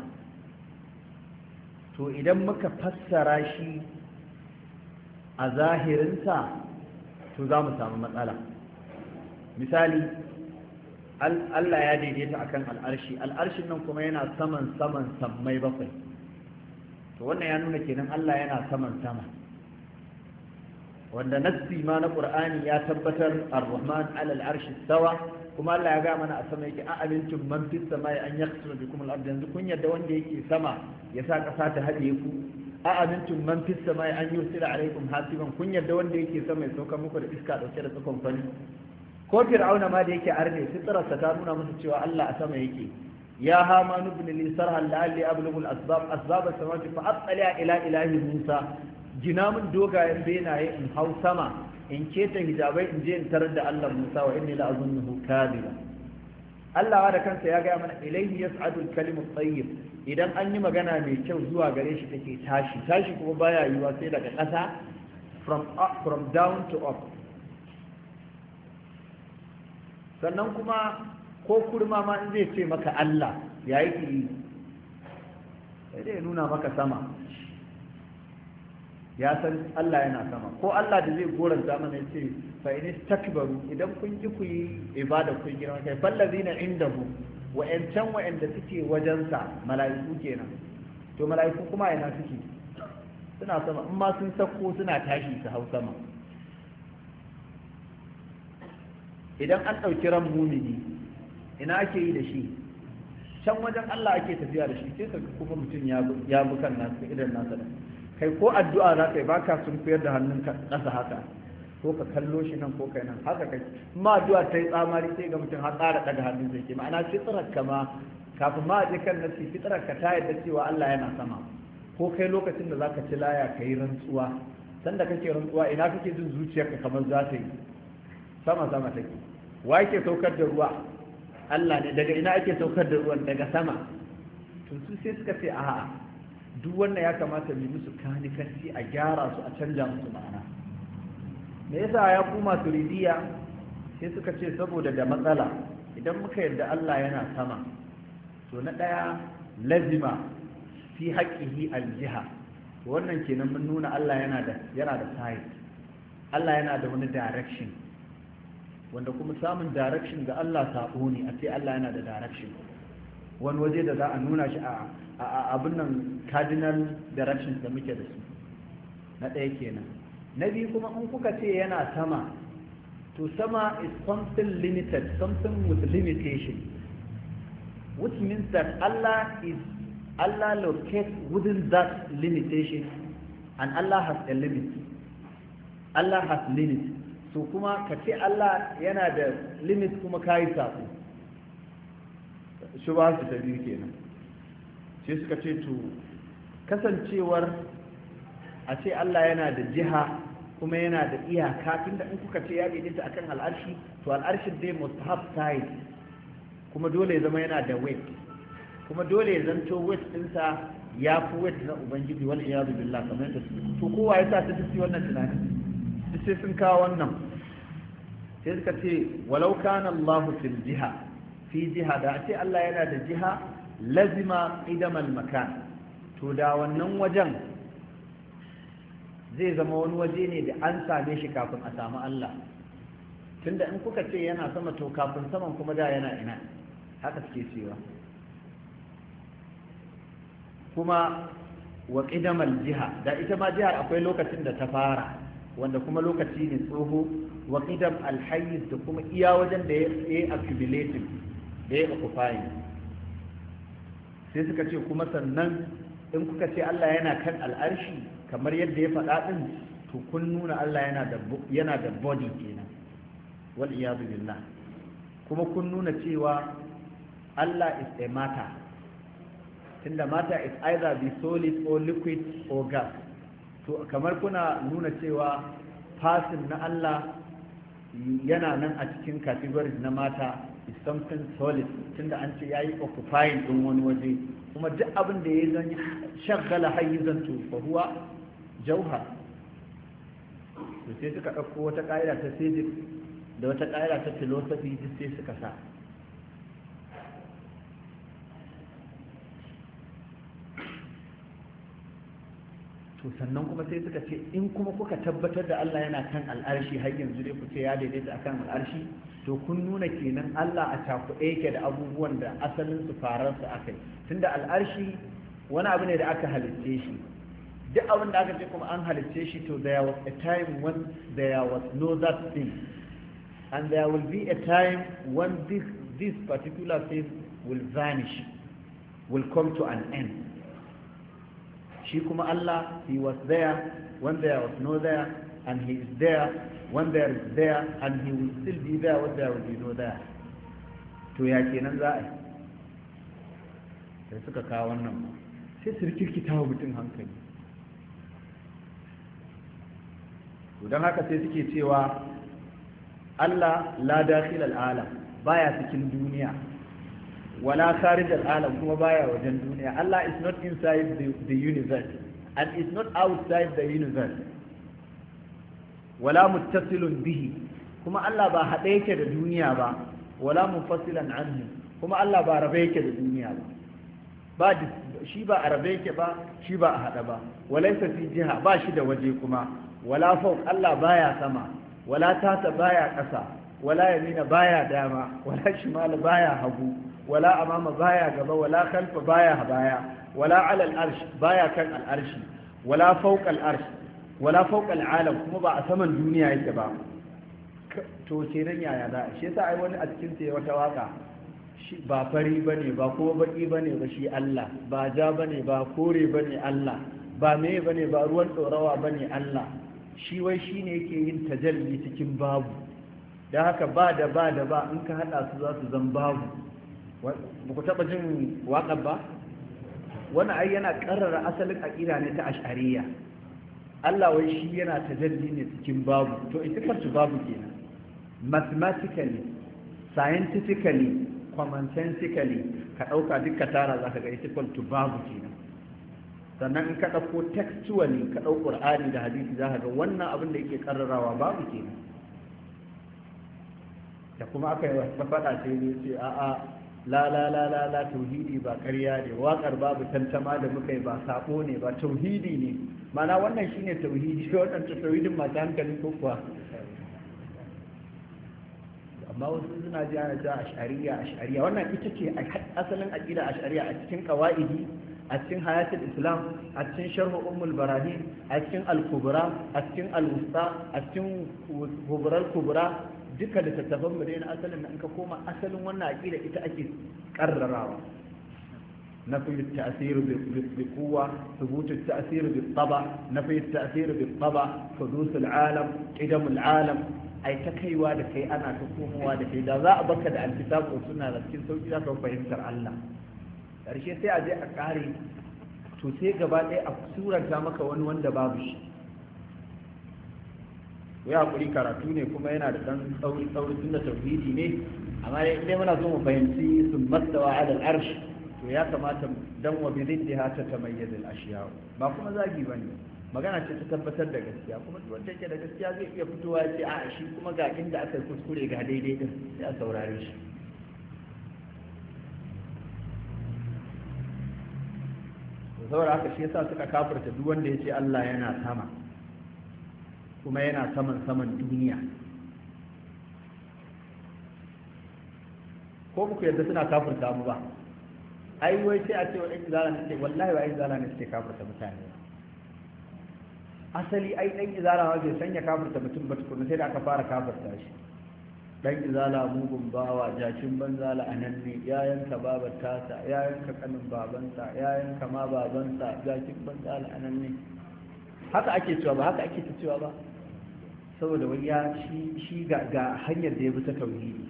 to idan muka fassara shi a zahirinsa to za mu samu matsala. Misali, Allah ya daidaita akan al'arshi, al'arshin nan kuma yana saman sammai bakwai, to wannan ya nuna kenan Allah yana saman sama, wanda nassi ma na Qur'ani ya tabbatar ar-Rahman 'ala al-'arshi istawa, kuma Allah ya ga mana a sama yake a amintum man fis samai an yakhsura bikum al-ard. Yanzu kun yadda wanda yake sama ya sa kasa ta haɗe ku? a amintum man fis samai an yursila alaikum hasiban, kun yadda wanda yake sama ya sauka muku da iska dauke da tsakon fani? Ko Fir'auna ma da yake arne fitrarsa ta nuna musu cewa Allah a sama yake. ya haman ibn li sarhan la'alli ablughu al-asbab as-samawati fa attali ila ilahi Musa, gina min dogayen benaye in hau sama in keta hijabai in je in tarar da Allah Musa wa inni la'azunnuhu kadhiba. Allah da kansa ya gaya mana ilayhi yas'adu al-kalimu at-tayyib, idan an yi magana mai kyau zuwa gare shi take tashi kuma baya yiwa sai daga ƙasa, from down to up. sannan kuma ko kurma ma in zai ce maka Allah ya yake yi, sai dai nuna maka sama, ya san Allah yana sama. Ko Allah da zai goranta mana ya ce fa in istakbaru, idan kun ki ku yi ibada kun girma kai, fallazina indahu, wa'anda suke wajensa mala'iku kenan, to mala'iku kuma ina suke? Suna sama, in ma sun sako suna tashi su hau sama. Idan an ɗauki ran mumini ina ake yi da shi? Can wajen Allah ake tafiya da shi, sai ka kuma mutum ya bi kan nasu idan nasa da kai. Ko addu'a za ka yi baka sun fiyar da hannun ƙasa haka, ko ka kallo shi nan ko kai nan haka kai. Ma addu'a ta yi tsamari sai ga mutum har ƙara ɗaga hannun sai ke, ma'ana fitrar ka ma kafin ma a je kan nasi, fitrar ka ta yadda cewa Allah yana sama. Ko kai lokacin da zaka ci laya ka yi rantsuwa, sanda kake rantsuwa ina kake jin zuciyarka kamar za ta yi sama take. Wa yake saukar da ruwa? Allah ne. Daga ina ake saukar da ruwan? Daga sama. To su sai suka ce a'a, duk wannan ya kamata mu musu kanikanci, a gyara su, a canja musu ma'ana. Me yasa ya kuma turidiya? Sai suka ce saboda da matsala idan muka yarda Allah yana sama, to na ɗaya lazima fi haqqihi aljiha, wannan kenan mun nuna Allah yana da side, Allah yana da wani direction, wanda kuma samun direction ga Allah sabo ne. a ce Allah yana da direction, wani waje da za a nuna shi a abin nan cardinal directions da muke da su. Na ɗaya kenan. Na biyu kuma in kuka ce yana sama, to sama is something limited, something with limitation, which means that Allah locates within that limitation, and Allah has a limit. Allah has limit. So kuma ka ce Allah yana da limit kuma kayi sako. Shi ba su ta biyu kenan. Sai suka ce to kasancewar a ce Allah yana da jiha kuma yana da iyaka, tunda in kuka ce ya daidaita akan al'arshi, to al'arshin dai must have size, kuma dole ya zama yana da weight, kuma dole ya zanto weight ɗinsa ya fi weight na Ubangiji, wal iyadu billah, kamar yadda su. To kowa ya sa ta tafi wannan tunanin, duk sai sun kawo wannan. Sai suka ce walau kana Allah fi jiha, da ce Allah yana da jiha, lazima idamal makan, to da wannan wajen zai zama wani waje ne da an same shi kafin a samu Allah. Tunda in kuka ce yana sama, to kafin saman kuma da yana ina, haka suke cewa. Kuma wa qidamal jiha da ita ma jihar akwai lokacin da ta fara wanda kuma lokaci ne tsoho wa qidam alhayz da kuma iya wajen da ya accumulating da ya occupying sai suka ce kuma sannan in kuka ce Allah yana kan al'arshi kamar yadda ya faɗa din to kun nuna Allah yana da body kenan wal iyadu billah kuma kun nuna cewa Allah is a matter tunda matter is either be solid or liquid or gas to kamar kuna nuna cewa person na Allah yana nan a cikin categories na matter is something solid tunda an ce yayi occupying din wani waje kuma duk abin da ya zan shagala hayyizan to fa huwa jauhar to sai suka ɗauko wata ƙa'ida ta physics da wata ƙa'ida ta philosophy duk sai suka sa to sannan kuma sai suka ce in kuma kuka tabbatar da Allah yana kan al'arshi har yanzu dai ku ce ya daidaita akan al'arshi to kun nuna kenan Allah a cakuɗe yake da abubuwan da asalin su farar su akai tunda al'arshi wani abu ne da aka halicce shi duk abin da aka ce kuma an halicce shi to there was a time when there was no that thing and there will be a time when this particular thing will vanish, will come to an end. Shi kuma Allah, he was there when there was no there, and he is there when there is there, and he will still be there when there will be no there. To ya kenan za a yi sai suka kawo wannan sai su rikirkita wa mutum hankali. Don haka sai suke cewa Allah la dakhil al'alam baya cikin duniya wala kharij al'alam kuma baya wajen duniya. Allah is not inside the universe and is not outside the universe wala muttasilun bihi kuma Allah ba haɗe yake da duniya ba wala munfasilan anhu kuma Allah ba rabe yake da duniya ba shi ba a rabe yake ba shi ba a haɗa ba walaysa fi jiha ba shi da waje kuma wala fawq Allah baya sama wala tata baya ƙasa wala yamina baya dama wala shimala baya hagu wala amama baya gaba wala khalfa baya baya wala ala al-arsh baya kan al-arshi wala fawqa al-arsh wala fawqa al-alam kuma ba a saman duniya yake ba. To kenan yaya da shi yasa ai wani a cikin sai wata waka shi ba fari bane ba kuma baki bane ba shi Allah ba ja bane ba kore bane Allah ba me bane ba ruwan dorawa bane Allah shi wai shi ne yake yin tajalli cikin babu da haka ba in ka hada su za su zan babu. Ba ku taba jin waƙar ba wani ai yana karrara asalin aƙida ne ta ash'ariyya. Allah wai shi yana tajalli ne cikin babu to ita karci babu kenan mathematically scientifically commonsensically ka ɗauka duka tara za ka ga ita to babu kenan. Sannan in ka ɗauko textually ka ɗau ƙur'ani da hadisi za ka ga wannan abin da yake ƙarrarawa babu kenan. Da kuma aka yi wasu faɗa sai ne ce a'a la tauhidi ba ƙarya ne waƙar babu tantama da muka yi ba saɓo ne ba tauhidi ne mana wannan shine tauhidi waɗanda tauhidin masu hankali ko kuwa. Amma wasu suna ji ana cewa ash'ariya wannan ita ce asalin aƙida ash'ariya a cikin ƙawa'idi a cikin hayatul islam a cikin sharh ummul barahin a cikin al-kubra a cikin al-wusta a cikin kubral kubra duka da tattafan mu na asalin in ka koma asalin wannan aqida ita ake karrarawa nafi at-ta'sir bi quwwa thubut at-ta'sir bi taba nafi at-ta'sir bi taba hudus al-alam qidam al-alam ai ta kaiwa da kai ana ta komowa da kai da za a baka da al-kitab wa sunna da cikin sauki za ka fahimtar Allah ƙarshe sai a je a ƙare to sai gaba ɗaya a suranta maka wani wanda babu shi. Ya haƙuri karatu ne kuma yana da ɗan tsauri tun da tauhidi ne amma dai muna so mu fahimci sun mastawa ala al'arsh to ya kamata dan wa bi ziddiha ta tamayyiz al-ashiya ba kuma zagi bane magana ce ta tabbatar da gaskiya kuma duk wanda yake da gaskiya zai iya fitowa ya ce a shi kuma ga inda aka kuskure ga daidai din sai a saurare shi. Saboda haka shi yasa suka kafirta duk wanda ya ce Allah yana sama kuma yana saman duniya. Ko muku yadda suna kafirta mu ba ai wai sai a ce wa ɗan izala ne ce wallahi ba izala ne suke kafirta mutane asali ai ɗan izala ma bai sanya kafirta mutum ba tukuna sai da aka fara kafirta shi ɗan izala mugun bawa jakin banza la'anan ne ya yanka babar tasa ya yanka kanin babansa ya yanka ma babansa jakin banza la'anan ne haka ake cewa ba haka ake ta cewa ba saboda wai ya shi ga hanyar da ya bi ta tauhidi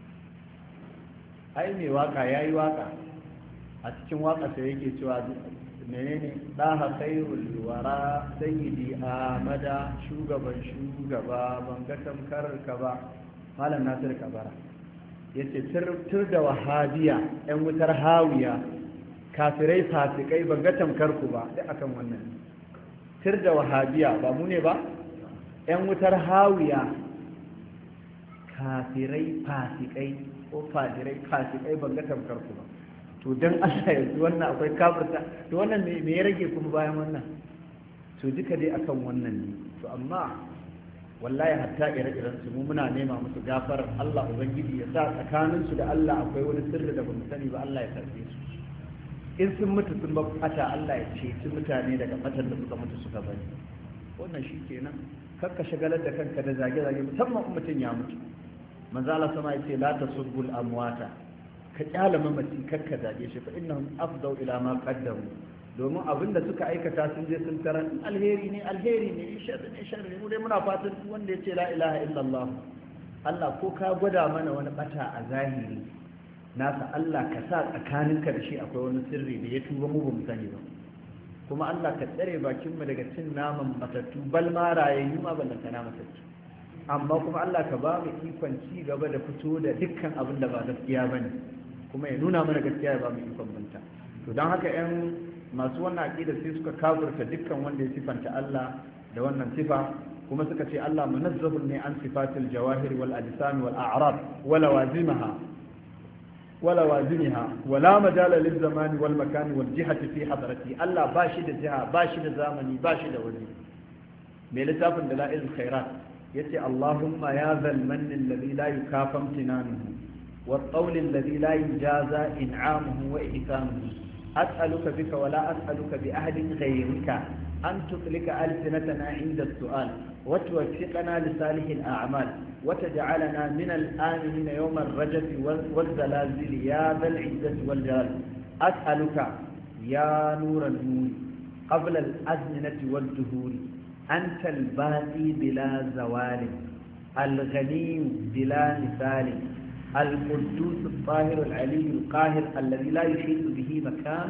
ai mai waka yayi waka a cikin waka sai yake cewa menene daha khairul wara sayyidi amada shugaban shugaba ban ga tamkar ka ba malam nasir kabara yace tur da wahabiya yan wutar hawiya kafirai fasikai ban ga tamkar ku ba duk akan wannan tur da wahabiya ba mu ne ba yan wutar hawiya kafirai fasikai ko fadirai fasikai ban ga tamkar ku ba to dan Allah yanzu wannan akwai kafirta to wannan me ya rage kuma bayan wannan to duka dai akan wannan ne to amma wallahi hatta ire-iren su mu muna nema musu gafarar Allah ubangiji ya sa tsakanin su da Allah akwai wani sirri da bamu sani ba Allah ya karbe su in sun mutu sun bata Allah ya ceci mutane daga fatan da suka mutu suka bari wannan shikenan kakka shagalar da kanka da zage-zage musamman in mutum ya mutu manzo Allah sama yace la tasubbul amwata ka kyala mamaci kakka zage shi fa innahum afdau ila ma qaddamu domin abinda suka aikata sun je sun tarar alheri ne sharri mu dai muna fatan wanda ya ce la ilaha illallah Allah ko ka gwada mana wani bata a zahiri nasa Allah ka sa tsakaninka da shi akwai wani sirri da ya tuba mu bamu sani ba kuma Allah ka tsare bakin mu daga cin naman matattu bal ma rayayyu ma ballanta na matattu amma kuma Allah ka ba mu ikon ci gaba da fito da dukkan abin da ba gaskiya bane kuma ya nuna mana gaskiya ya ba mu ikon banta to don haka yan masu wannan aqida sai suka kafirta dukkan wanda ya sifanta Allah da wannan sifa kuma suka ce Allah munazzahun ne an sifatil jawahir wal ajsam wal a'rab wala wazimha wala majala lil zaman wal makan wal jihati fi hadrati Allah bashi da jiha bashi da zamani bashi da waje mai littafin dalail khairat yace Allahumma ya zal mann alladhi la yukafam tinanuhu wa qawl alladhi la yujaza in'amuhu wa ihsanuhu أسألك بك ولا أسألك بأحد غيرك أن تطلق ألسنتنا عند السؤال وتوفقنا لصالح الأعمال وتجعلنا من الآمنين يوم الرجف والزلازل يا ذا العزة والجلال أسألك يا نور النور قبل الأزمنة والدهور أنت الباقي بلا زوال الغني بلا مثال القدوس الطاهر العلي القاهر الذي لا يحيط به مكان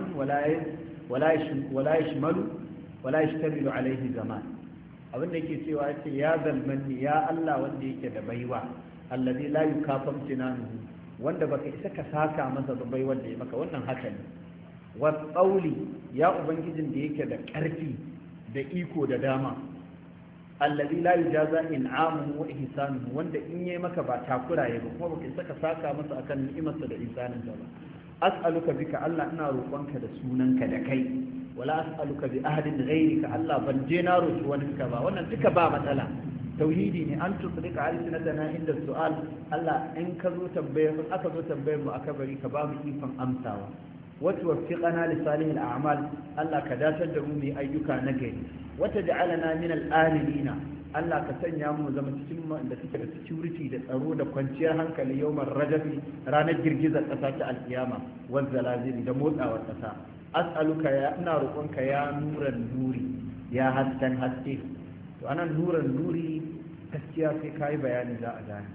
ولا يشمل ولا يشتمل عليه زمان abin da yake cewa yace ya zalmanni ya Allah wanda yake da baiwa allazi la yukafam tinanuhu wanda baka isa ka saka masa da baiwar da ya maka wannan haka ne wa tsauli ya ubangijin da yake da ƙarfi da iko da dama allazi la yujaza in'amuhu wa ihsanuhu wanda in yayi maka ba takura yayi ba kuma baka saka saka masa akan ni'imarsa da ihsanin sa ba as'aluka bika Allah ina roƙonka da sunanka da kai wala as'aluka bi ahadin ghayrika Allah ban je na roƙi wani ka ba wannan duka ba matsala tauhidi ne an tusrika alsinatana inda su'al Allah in ka zo tambayar in aka zo tambayar mu aka bari ka ba mu ikon amsawa وتوفقنا لصالح الأعمال الله كداتر دمومي أيوكا نجري وتجعلنا من الآمنين الله كسنيا مو زمن تسمى إن تكر security da tsaro da kwanciyar hankali yawmar rajabi ranar girgizar ƙasa ta alkiyama wal zalazil da motsawar ƙasa as'aluka ya ina roƙonka ya nuran nuri ya hasken haske to anan nuran nuri gaskiya sai kai bayani za a gane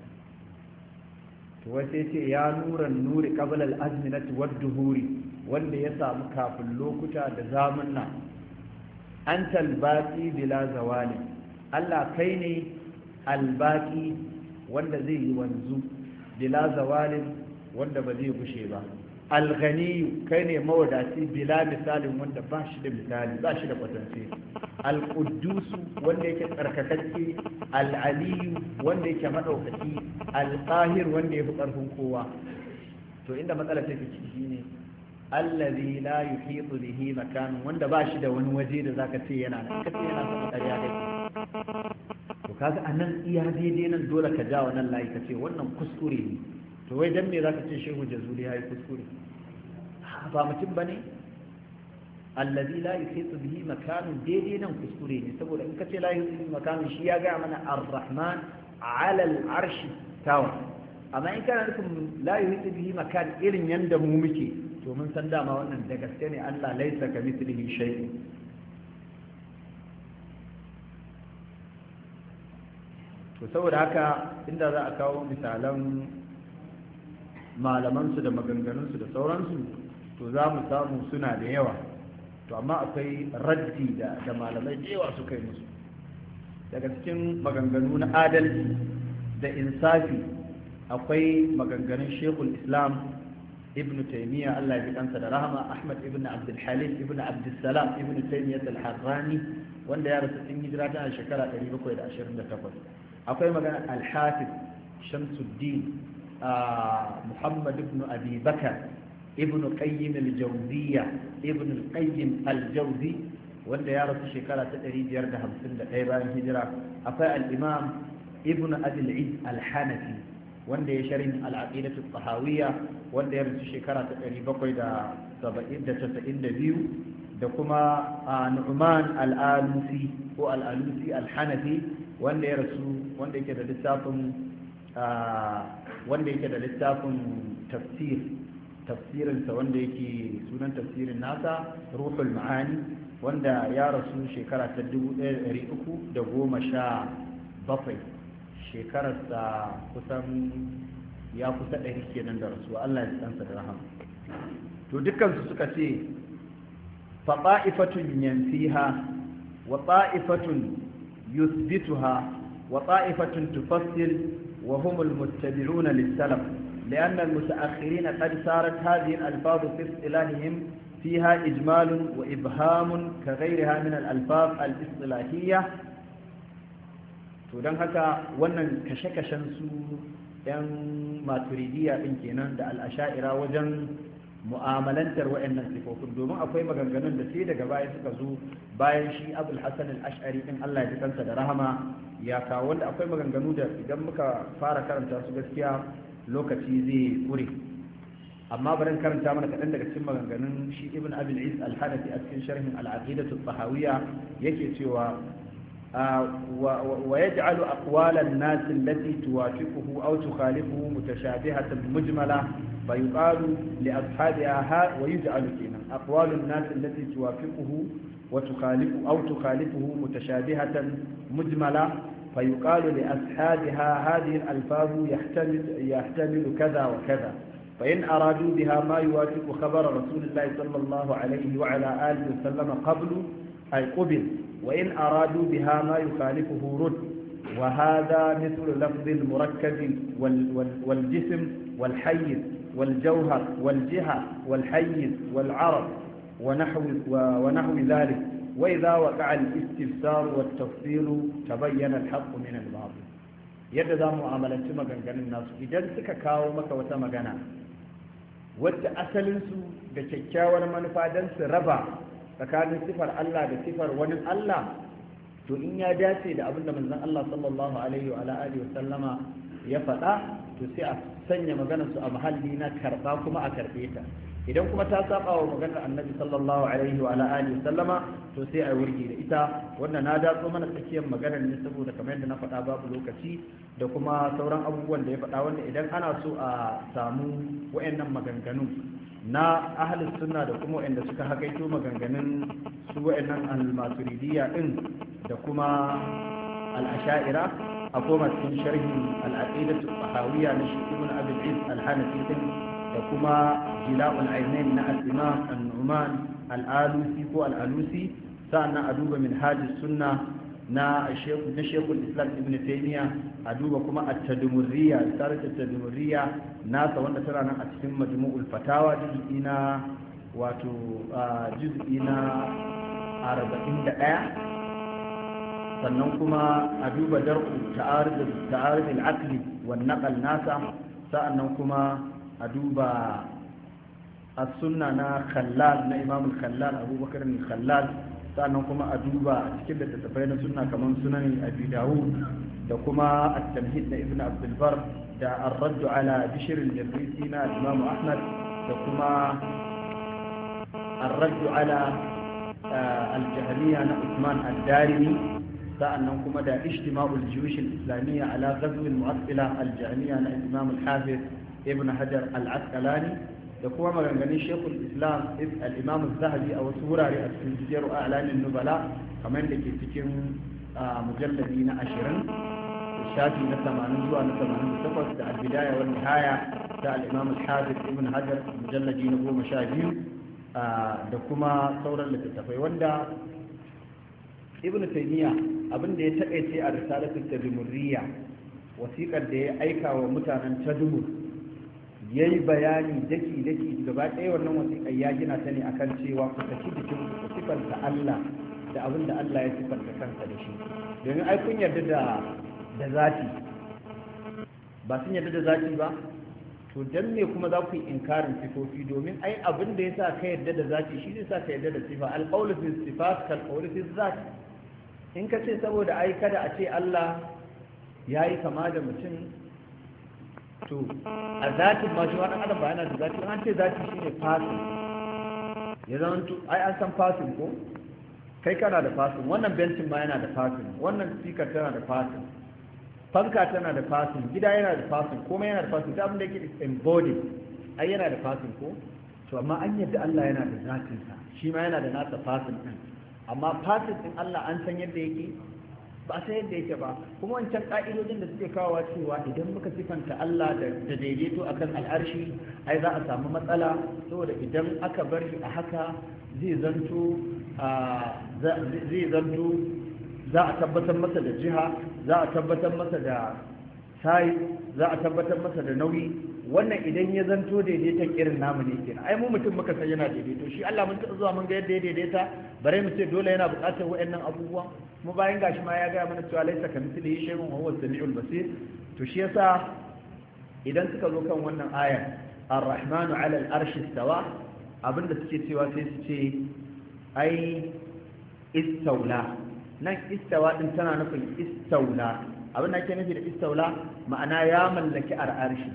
to wai sai ce ya nuran nuri qabla al-azminati wad-duhuri wanda ya samu kafin lokuta da zamanna anta al-baqi bila zawali Allah kai ne al-baqi wanda zai yi wanzu bila zawalin wanda ba zai gushe ba al-ghani kai ne mawadaci bila misalin wanda ba shi da misali ba shi da kwatance al-quddus wanda yake tsarkakakke al-aliyu wanda yake madaukaki al-qahir wanda yafi karfin kowa to inda matsala take ciki ne allazi la yuhitu bihi makan wanda ba shi da wani waje da zaka ce yana nan kace yana sama ƙarya kai to kaga anan iya daidai nan dole ka ja wannan layi kace wannan kuskure ne to wai dan me zaka ce shehu jazuli yayi kuskure ba mutum bane allazi la yuhitu bihi makanun daidai nan kuskure ne saboda in ka ce la yuhitu bihi makanun shi ya ga mana ar-rahman ala al-arshi tawa amma in kana nufin la yuhitu bihi makan irin yanda mu muke to mun san dama wannan da gaske ne Allah laisa ka mithlihi shay'un to saboda haka inda za a kawo misalan malamansu da maganganunsu da sauransu to za mu samu suna da yawa to amma akwai raddi da malamai da yawa suka yi musu daga cikin maganganu na adalci da insafi akwai maganganun shekul islam ibn taymiya Allah ya bi kansa da rahama ahmad ibn abdul halim ibn abdul salam ibn taymiyyah al-harrani wanda ya rasu cikin hijira ta shekara 728 akwai magana al-hafiz shamsuddin muhammad ibn abi bakar ibn qayyim al-jawziyya ibn al-qayyim al-jawzi wanda ya rasu shekara ta 551 bayan hijira akwai al-imam ibn abi al-izz al-hanafi wanda ya sharhin al-aqidatu at-tahawiyya wanda ya rasu shekara ta 792 da kuma nu'man al-alusi ko al-alusi al-hanafi wanda ya rasu wanda yake da littafin tafsirinsa wanda yake sunan tafsirin nasa ruhul ma'ani wanda ya rasu shekara ta 1317 shekararsa kusan ya kusa 100 kenan da rasuwa Allah ya tsansa da rahama to dukkansu suka ce fa ta'ifatun yanfiha wa ta'ifatun yuthbituha wa ta'ifatun tufassil wa hum almuttabi'un lis-salaf لأن المتأخرين قد صارت هذه الألفاظ في اصطلاحهم فيها إجمال وإبهام كغيرها من الألفاظ الاصطلاحية don haka wannan kashe-kashen su 'yan maturidiyya ɗin kenan da al'asha'ira wajen mu'amalantar wa'annan sifofin domin akwai maganganun da sai daga baya suka zo bayan shi abul hasan al-ash'ari din Allah ya ji kansa da rahama ya kawo wanda akwai maganganu da idan muka fara karanta su gaskiya lokaci zai kure amma bari karanta mana kaɗan daga cikin maganganun shi ibn abil is al-hanafi a cikin sharhin al-aqidatu at-tahawiyya yake cewa ويجعل أقوال الناس التي توافقه أو تخالفه متشابهة مجملة فيقال لأصحابها ويجعل كنا أقوال الناس التي توافقه تخالفه متشابهة مجملة فيقال لأصحابها هذه الألفاظ يحتمل كذا وكذا فإن أرادوا بها ما يوافق خبر رسول الله صلى الله عليه وعلى آله وسلم قبل وإن أرادوا بها ما يخالفه رد وهذا مثل لفظ المركب والجسم والحيز والجوهر والجهة والحيز والعرض ونحو ذلك وإذا وقع الاستفسار والتفصيل تبين الحق من الباطل yadda za mu amalanci maganganun nasu idan suka kawo maka wata magana wadda asalinsu da kyakkyawar manufa don su raba tsakanin sifar Allah da sifar wani Allah to in ya dace da abinda manzon Allah sallallahu alaihi wa alihi wasallama ya faɗa to sai a sanya maganar su a mahalli na karba kuma a karbe ta idan kuma ta saba wa maganar annabi sallallahu alaihi wa alihi wasallama to sai a wurgi da ita wannan na datso mana tsakiyar maganar ne saboda kamar yadda na faɗa babu lokaci da kuma sauran abubuwan da ya faɗa wanda idan ana so a samu wayannan maganganu na ahlus sunna da kuma wanda suka hakaito maganganun su wayannan al-maturidiyya din da kuma al-asha'ira a koma cikin sharhin al-aqidatu tahawiyya na shi ibn abi al-izz al-hanafi din da kuma jila'ul aynain na al-imam an-nu'man al-alusi ko al-alusi sa'annan a duba minhajus sunna na shekul islam ibn taymiya a duba kuma at-tadmuriyya risalat at-tadmuriyya nasa wanda tana nan a cikin majmu'ul fatawa juz'i na 41 sannan kuma a duba dar'u ta'arud al-aqli wan naql nasa sa'annan kuma a duba as-sunna na khallal na imam al-khallal abubakar al-khallal sannan kuma a duba a cikin littattafai na sunna kamar sunan abi dawud da kuma at-tamhid na ibn abdul bar da ar-radd ala bishr al-jarrisi na imam ahmad da kuma الرد على الجهمية عثمان الدارمي sa'annan kuma da ijtima'ul juyush al-islamiyya ala ghazw al-mu'attila al-jahmiyya na Imam al-Hafiz Ibn Hajar al-Asqalani da kuma maganganun Sheikhul Islam al-Imam az-Zahabi a wasu wurare a cikin Siyar A'lamin Nubala kamar da ke cikin mujalladi na 20 shafi na 80 zuwa na 88 da al-Bidaya wal Nihaya da al-Imam al-Hafiz Ibn Hajar mujalladi na 12 da kuma sauran littattafai wanda ibn taymiya abin da ya taƙaice a risalatul tadmuriyya wasiƙar da ya aika wa mutanen tadmur yayi bayani daki daki gaba ɗaya wannan wasiƙar ya gina ta ne akan cewa ku saki jikin ku sifanta Allah da abin da Allah ya sifanta kansa da shi domin ai kun yarda da zati ba sun yarda da zati ba to dan me kuma za ku yi inkarin sifofi domin ai abin da yasa ka yarda da zati shi zai sa ka yarda da sifa al-qawlu fi sifat kal qawli fi zat in ka ce saboda ai kada a ce Allah ya yi kama da mutum to a zatin ma shi wani adam ba yana da zati an ce zati shi ne fasin ya zama ai an san fasin ko kai kana da fasin wannan bencin ma yana da fasin wannan speaker tana da fasin fanka tana da fasin gida yana da fasin komai yana da fasin ta abin da yake embodied ai yana da fasin ko to amma an yadda Allah yana da zatinsa shi ma yana da nasa fasin din amma fasin din Allah an san yadda yake ba san yadda yake ba kuma wancan ka'idodin da suke kawowa cewa idan muka sifanta Allah da daidaito akan al'arshi ai za a samu matsala saboda idan aka bar shi a haka zai zanto za a tabbatar masa da jiha za a tabbatar masa da sai za a tabbatar masa da nauyi wannan idan ya zanto daidaiton irin namu ne kenan ai mu mutum muka san yana daidaito shi Allah mun taɓa zuwa mun ga yadda ya daidaita bare mu ce dole yana buƙatar waɗannan abubuwan mu bayan gashi ma ya ga mana cewa laisa kamithlihi shay'un wa huwa as-sami'ul basir to shi yasa idan suka zo kan wannan aya ar-rahmanu 'ala al-arshi istawa abinda suke cewa sai su ce ai istawla nan istawa din tana nufin istawla abin da ake nufi da istawla ma'ana ya mallaki al'arshi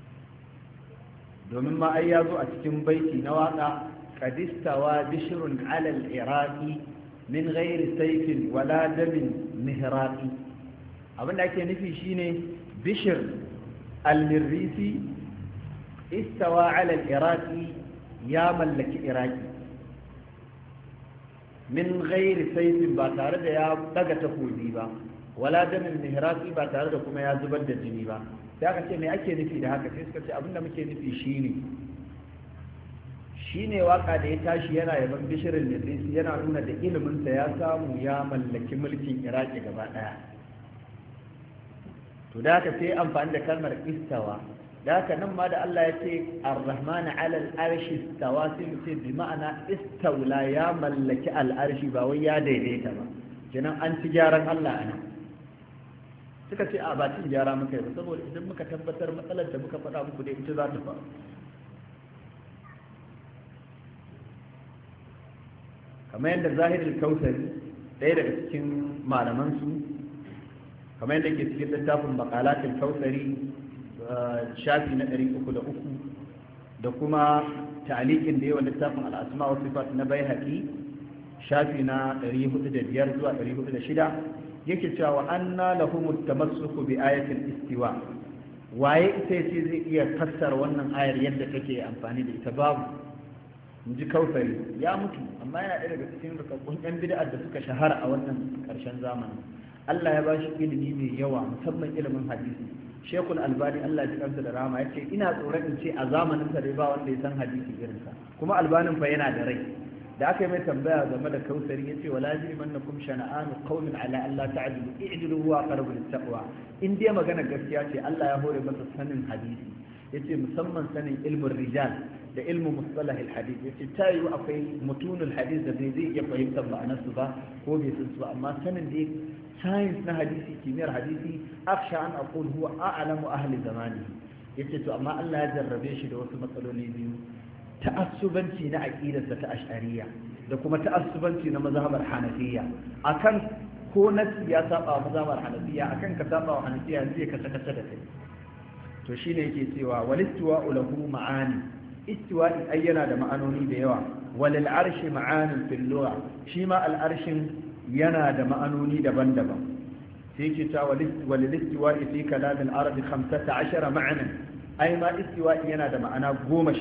domin ma ai ya zo a cikin baiti na waka qadistawa bishrun ala al-iraqi min ghairi sayfin wala damin mihraqi abin da ake nufi shine bishr al-mirrisi istawa ala al-iraqi ya mallaki iraqi min ghairi sayfin ba tare da ya daga takobi ba wala damin mihraqi ba tare da kuma ya zubar da jini ba sai aka ce me ake nufi da haka sai suka ce abinda muke nufi shine waka da ya tashi yana yaban bishirin nidrisi yana nuna da iliminsa ya samu ya mallaki mulkin iraki gaba daya to da haka sai amfani da kalmar istawa da haka nan ma da Allah ya ce ar-rahman ala al-arshi istawa sai mu ce bi ma'ana istawla ya mallaki al-arshi ba wai ya daidaita ba kenan an ci gyaran Allah anan suka ce a ba cin gyara muka yi ba saboda idan muka tabbatar matsalar da muka faɗa muku da ita za ta faru kamar yadda zahirul kausari ɗaya daga cikin malamansu kamar yadda ke cikin littafin makalatul kausari shafi na 303 da kuma ta'alikin da yawan littafin al'asma wa sifat na baihaqi shafi na 405 zuwa 406 yake cewa wa anna lahum at-tamassuku bi ayatil istiwa waye ita ce zai iya fassara wannan ayar yadda take amfani da ita babu inji kausari ya mutu amma yana ɗaya daga cikin rikakkun yan bid'ar da suka shahara a wannan ƙarshen zamani Allah ya bashi ilimi mai yawa musamman ilimin hadisi Sheikhul Albani Allah ya kansa da rama yace ina tsoron in ce a zamanin sa dai ba wanda ya san hadisi irin sa kuma Albanin fa yana da rai da aka yi mai tambaya game da kausari ya ce wala jiri man na kum shana'anu qaumin ala Allah ta'dilu i'dilu huwa aqrabu lit-taqwa in dai magana gaskiya ce Allah ya hore masa sanin hadisi yace musamman sanin ilmin rijal da ilmin mustalah al-hadith yace tayi akwai mutunul hadith da zai iya fahimtar ma'anar su ba ko bai san su ba amma sanin dai science na hadisi kimiyyar hadisi aksha an aqul huwa a'lamu ahli zamani yace to amma Allah ya jarrabe shi da wasu matsaloli biyu ta'assubanci na aqidarsa ta ash'ariyya da kuma ta'assubanci na mazhabar hanafiyya akan ko nasi ya saba wa mazhabar hanafiyya akan ka saba wa hanafiyya zai ka saka da kai to shine yake cewa wal istiwa'u lahu ma'ani istiwa'i ayyana da ma'anoni da yawa walil arshi ma'anin fil lugha shi ma al arshin yana da ma'anoni daban-daban sai yake cewa walil istiwa'i fi kalam al arab 15 ma'anan ai ma istiwa'i yana da ma'ana 15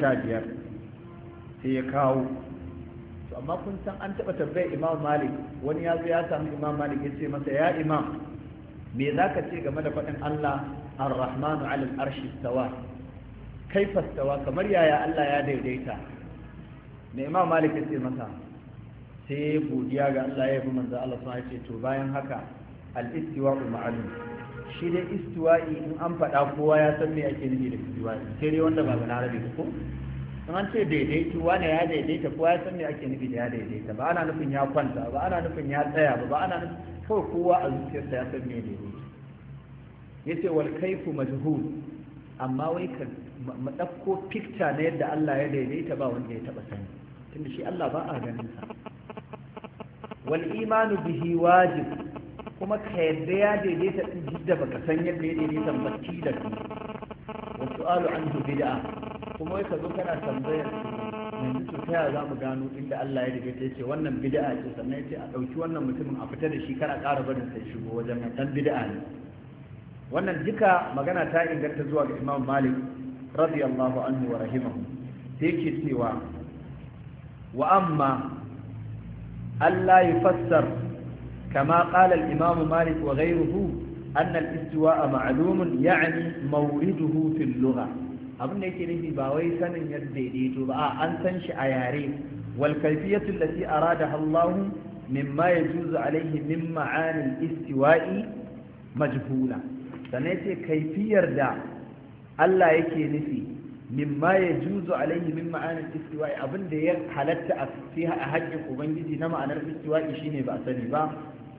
sai ya kawo. to amma kun san an taba tambayar Imam Malik, wani ya zo ya samu Imam Malik ya ce masa ya Imam me zaka ce game da faɗin Allah ar-rahmanu 'ala al-arshi istawa kaifa istawa kamar yaya Allah ya daidaita. me Imam Malik ya ce masa sai godiya ga Allah ya bi manzo Allah sun ce to bayan haka al-istiwa'u ma'lum shi dai istiwa'i in an faɗa kowa ya san me ake nufi da istiwa'i sai dai wanda ba balarabe ko in an ce daidaito wani ya daidaita kowa ya san me ake nufi da ya daidaita ba ana nufin ya kwanta ba ana nufin ya tsaya ba ana nufin kawai kowa a zuciyarsa ya san me daidaito yace wal kaifu majhul amma wai ka mu dauko picture na yadda Allah ya daidaita ba wanda ya taba sani tunda shi Allah ba a ganin sa wal imanu bihi wajib kuma ka yadda ya daidaita din jidda baka san yadda ya daidaita ba da ku wa su'alu anhu bid'a kuma wai ka zo kana tambayar yanzu to ta za mu gano inda Allah ya daidaita yace wannan bid'a ce sannan yace a dauki wannan mutumin a fita da shi kar a ƙara barin sai shigo wajen dan bid'a ne. wannan duka magana ta inganta zuwa ga Imam Malik radiyallahu anhu wa rahimahu sai yake cewa wa amma Allah yufassar kama qala al-Imam Malik wa ghayruhu أن الاستواء معلوم يعني مورده في اللغة abin da yake nufi ba wai sanin yadda daidaito ba an san shi a yare wal kayfiyatu allati aradaha Allah mimma yajuzu alayhi min ma'ani al-istiwa'i majhula sannan yace kaifiyar da Allah yake nufi mimma yajuzu alayhi min ma'ani al-istiwa'i abin da ya halatta a fiha a haƙƙin ubangiji na ma'anar istiwa'i shine ba a sani ba.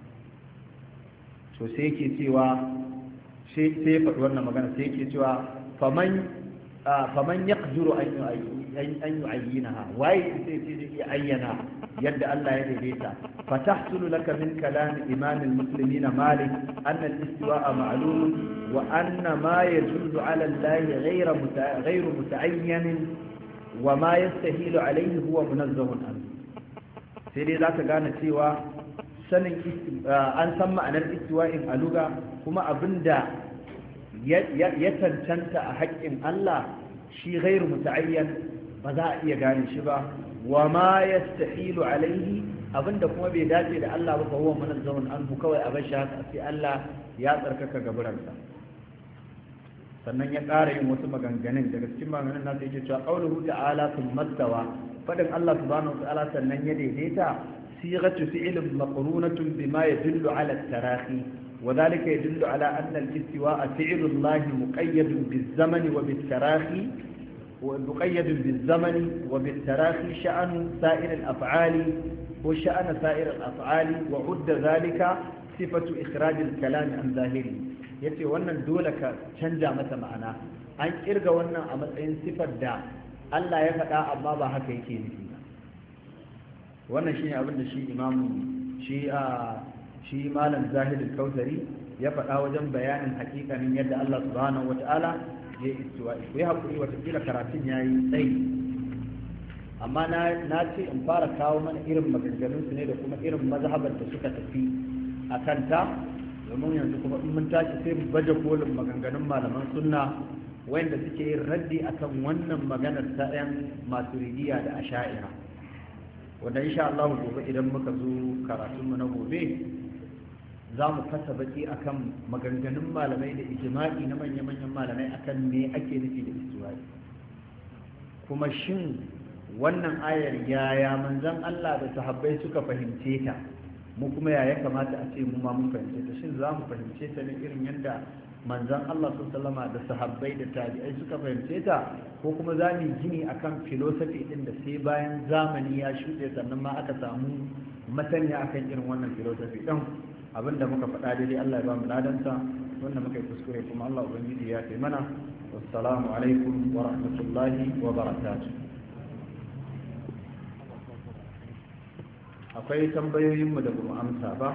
to sai yake cewa sai ya faɗi wannan magana sai yake cewa faman yaqduru an yu'ayyinaha waye sai ce zai ayyana yadda Allah ya daidaita fatahsulu laka min kalam imam al-muslimin Malik anna al-istiwa'a ma'lum wa anna ma yajuzu 'ala Allah ghayru muta'ayyan wa ma yastahilu alayhi huwa munazzahun an sai dai zaka gane cewa sanin an san ma'anar istiwa'in a luga kuma abinda ya cancanta a haƙƙin Allah shi ghairu muta'ayyan ba za a iya gane shi ba wa ma yastahilu alaihi abinda kuma bai dace da Allah ba huwa munazzahun anhu kawai a bashi haka sai Allah ya tsarkaka gaburansa. sannan ya ƙara yin wasu maganganun daga cikin maganganun nasu yake cewa qauluhu ta'ala thumma stawa fadin Allah subhanahu wa ta'ala sannan ya daidaita صيغة فعل مقرونة بما يدل على التراخي وذلك يدل على أن الاستواء فعل الله مقيد بالزمن وبالتراخي شأن سائر الأفعال وشأن سائر الأفعال وعد ذلك صفة إخراج الكلام عن ظاهره yace wannan dole ka canja mata ma'ana an kirga wannan a matsayin sifar da Allah ya faɗa amma ba haka yake nufi wannan shine abin da shi malam Zahid al-Kautsari ya faɗa wajen bayanin hakikanin yadda Allah subhanahu wata'ala ya istiwa'i ku yi hakuri watakila karatun yayi tsayi amma na ce in fara kawo mana irin maganganun su ne da kuma irin mazhabar da suka tafi a kanta domin yanzu kuma in mun tashi sai mu baje kolin maganganun malaman sunna wanda suke yin raddi akan wannan maganar ta ɗayan maturidiya da asha'ira wanda insha Allah gobe idan muka zo karatunmu na gobe za mu fasa baki akan maganganun malamai da ijma'i na manya-manyan malamai akan me ake nufi da istiwa'i kuma shin wannan ayar yaya manzon Allah da sahabbai suka fahimce ta mu kuma yaya kamata a ce mu ma mun fahimce ta shin za mu fahimce ta ne irin yadda manzon Allah sallallahu alaihi da sahabbai da tabi'ai suka fahimce ta ko kuma za mu gini akan philosophy din da sai bayan zamani ya shuɗe sannan ma aka samu masaniya akan irin wannan philosophy din abinda muka faɗa daidai Allah ya ba mu ladansa wanda muka yi kuskure kuma Allah ubangiji ya kai mana wassalamu alaikum wa rahmatullahi wa barakatuh akwai tambayoyinmu da bamu amsa ba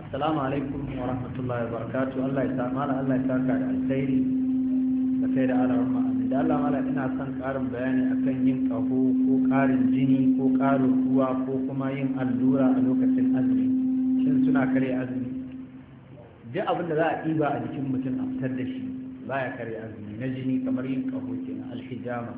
assalamu alaikum wa rahmatullahi wa barakatuh. Allah ya sa mala Allah ya saka da alkhairi da kai da alarma amin. Da Allah mala ina son karin bayani akan yin kaho ko karin jini ko karin ruwa ko kuma yin allura a lokacin azumi, shin suna kare azumi? Duk abin da za a ɗiba a jikin mutum a fitar da shi baya kare azumi. Na jini kamar yin kaho kenan, alhijama,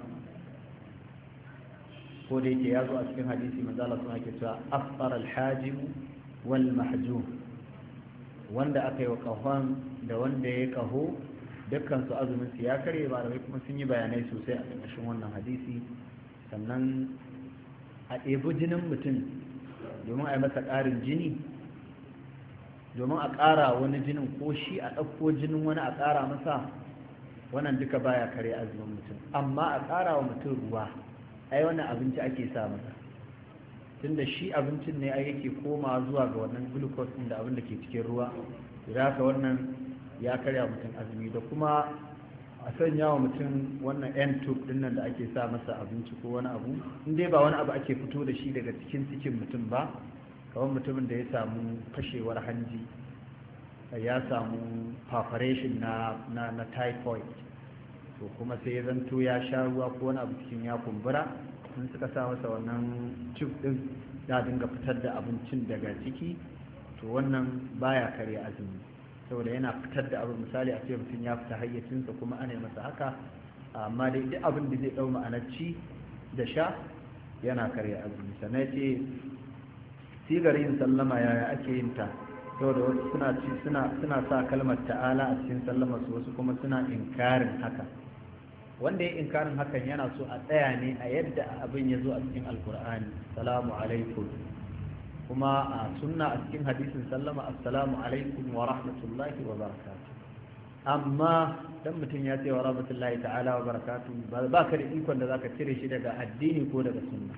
ko da yake ya zo a cikin hadisi manzo Allah sun ake cewa afṭara al-hajim wal mahjum, wanda aka yi wa kahon da wanda ya kaho dukkan su azumin su ya karye. Ba da kuma sun yi bayanai sosai a ƙarƙashin wannan hadisi. Sannan a ɗebi jinin mutum domin a yi masa ƙarin jini, domin a ƙara wani jinin, ko shi a ɗauko jinin wani a ƙara masa, wannan duka baya kare azumin mutum. Amma a ƙara wa mutum ruwa, ai wannan abinci ake sa masa, tunda shi abincin ne ai yake koma zuwa ga wannan glucose din da abin da ke cikin ruwa, da haka wannan ya karya mutum azumi. Da kuma a sanya wa mutum wannan end tube din nan da ake sa masa abinci ko wani abu, in dai ba wani abu ake fito da shi daga cikin mutum ba, kamar mutumin da ya samu fashewar hanji, ya samu perforation na typhoid, to kuma sai ya zanto ya sha ruwa ko wani abu cikin ya kumbura, sun suka sa masa wannan tube din ya dinga fitar da abincin daga ciki, to wannan baya karya azumi, saboda yana fitar da abin. Misali a ce mutum ya fita hayyacinsa kuma ana yi masa haka, amma dai duk abin da zai dau ma'anar ci da sha yana karya azumi. Sannan ce sigar yin sallama yaya ake yin ta, saboda wasu suna sa kalmar ta'ala a cikin sallama su, wasu kuma suna inkarin haka. Wanda ya inkarin hakan yana so a tsaya ne a yadda abin ya zo a cikin alkur'ani, salamu alaikum, kuma a sunna a cikin hadisin sallama, assalamu alaikum wa rahmatullahi wa barakatuh. Amma dan mutum ya ce wa rahmatullahi ta'ala wa barakatuh, ba ka da ikon da zaka cire shi daga addini ko daga sunna,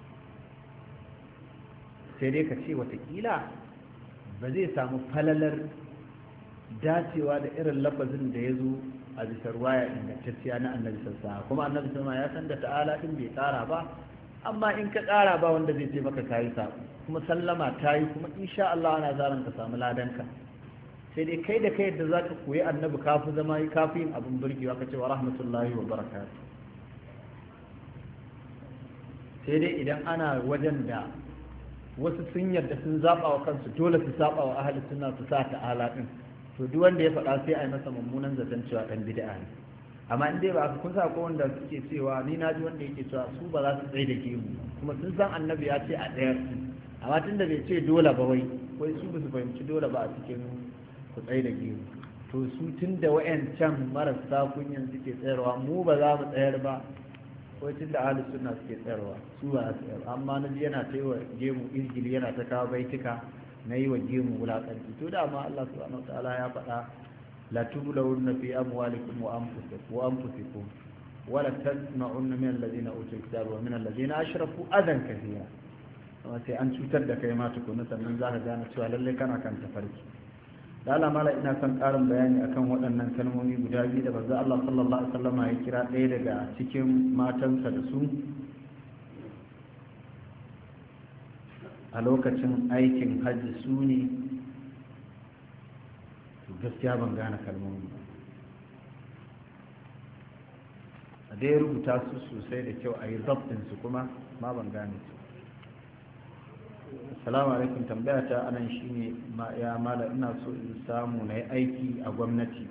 sai dai ka ce watakila ba zai samu falalar dacewa da irin lafazin da ya zo a bisa ruwaya ingantacciya na annabi sassa, kuma annabi sassa ya san da ta'ala din bai tsara ba, amma in ka tsara ba wanda zai ce maka kayi sa, kuma sallama ta yi, kuma insha Allah ana zaran ka samu ladanka. Sai dai kai da kai yadda za ka koyi annabi kafi zama kafi yin abin burgewa ka ce wa rahmatullahi wa barakatuh. sai dai idan ana wajen da wasu sun yarda sun zaɓa wa kansu dole su zaɓa wa ahli sunna su sa ta'ala din, to duk wanda ya faɗa sai a yi masa mummunan zaton cewa ɗan bid'a ne. Amma in dai ba kun sa ko wanda suke cewa, ni na ji wanda yake cewa su ba za su tsaye da gemu, kuma sun san annabi ya ce a ɗayar su, amma tun da bai ce dole ba, wai su ba su fahimci dole ba a cikin ku tsaye da gemu, to su tun da wa'yancan marasa kunyan suke tsayarwa, mu ba za mu tsayar ba, wai tun da ahli sunna suke tsayarwa su ba su tsayar. Amma na ji yana ta yi wa gemu izgili, yana ta kawo baitika na yi wa gemu wulaƙanci. To da ma Allah subhanahu wa ta'ala ya faɗa la tublawunna fi amwalikum wa anfusikum wa la tasma'unna min alladhina utul kitaba wa min alladhina ashraku adan kathira. Amma sai an cutar da kai ma tukuna sannan za ka gane cewa lalle kana kan tafarki. Da Allah mala ina son ƙarin bayani akan waɗannan kalmomi guda biyu da manzo Allah sallallahu alaihi wasallam ya kira ɗaya daga cikin matansa da su a lokacin aikin hajji, su ne gaskiya ban gane kalmomi ba, a dai rubuta su sosai da kyau a yi zabtinsu kuma ma ban gane su. Assalamu alaikum, tambaya ta anan shine ya mala ina so in samu na yi aiki a gwamnati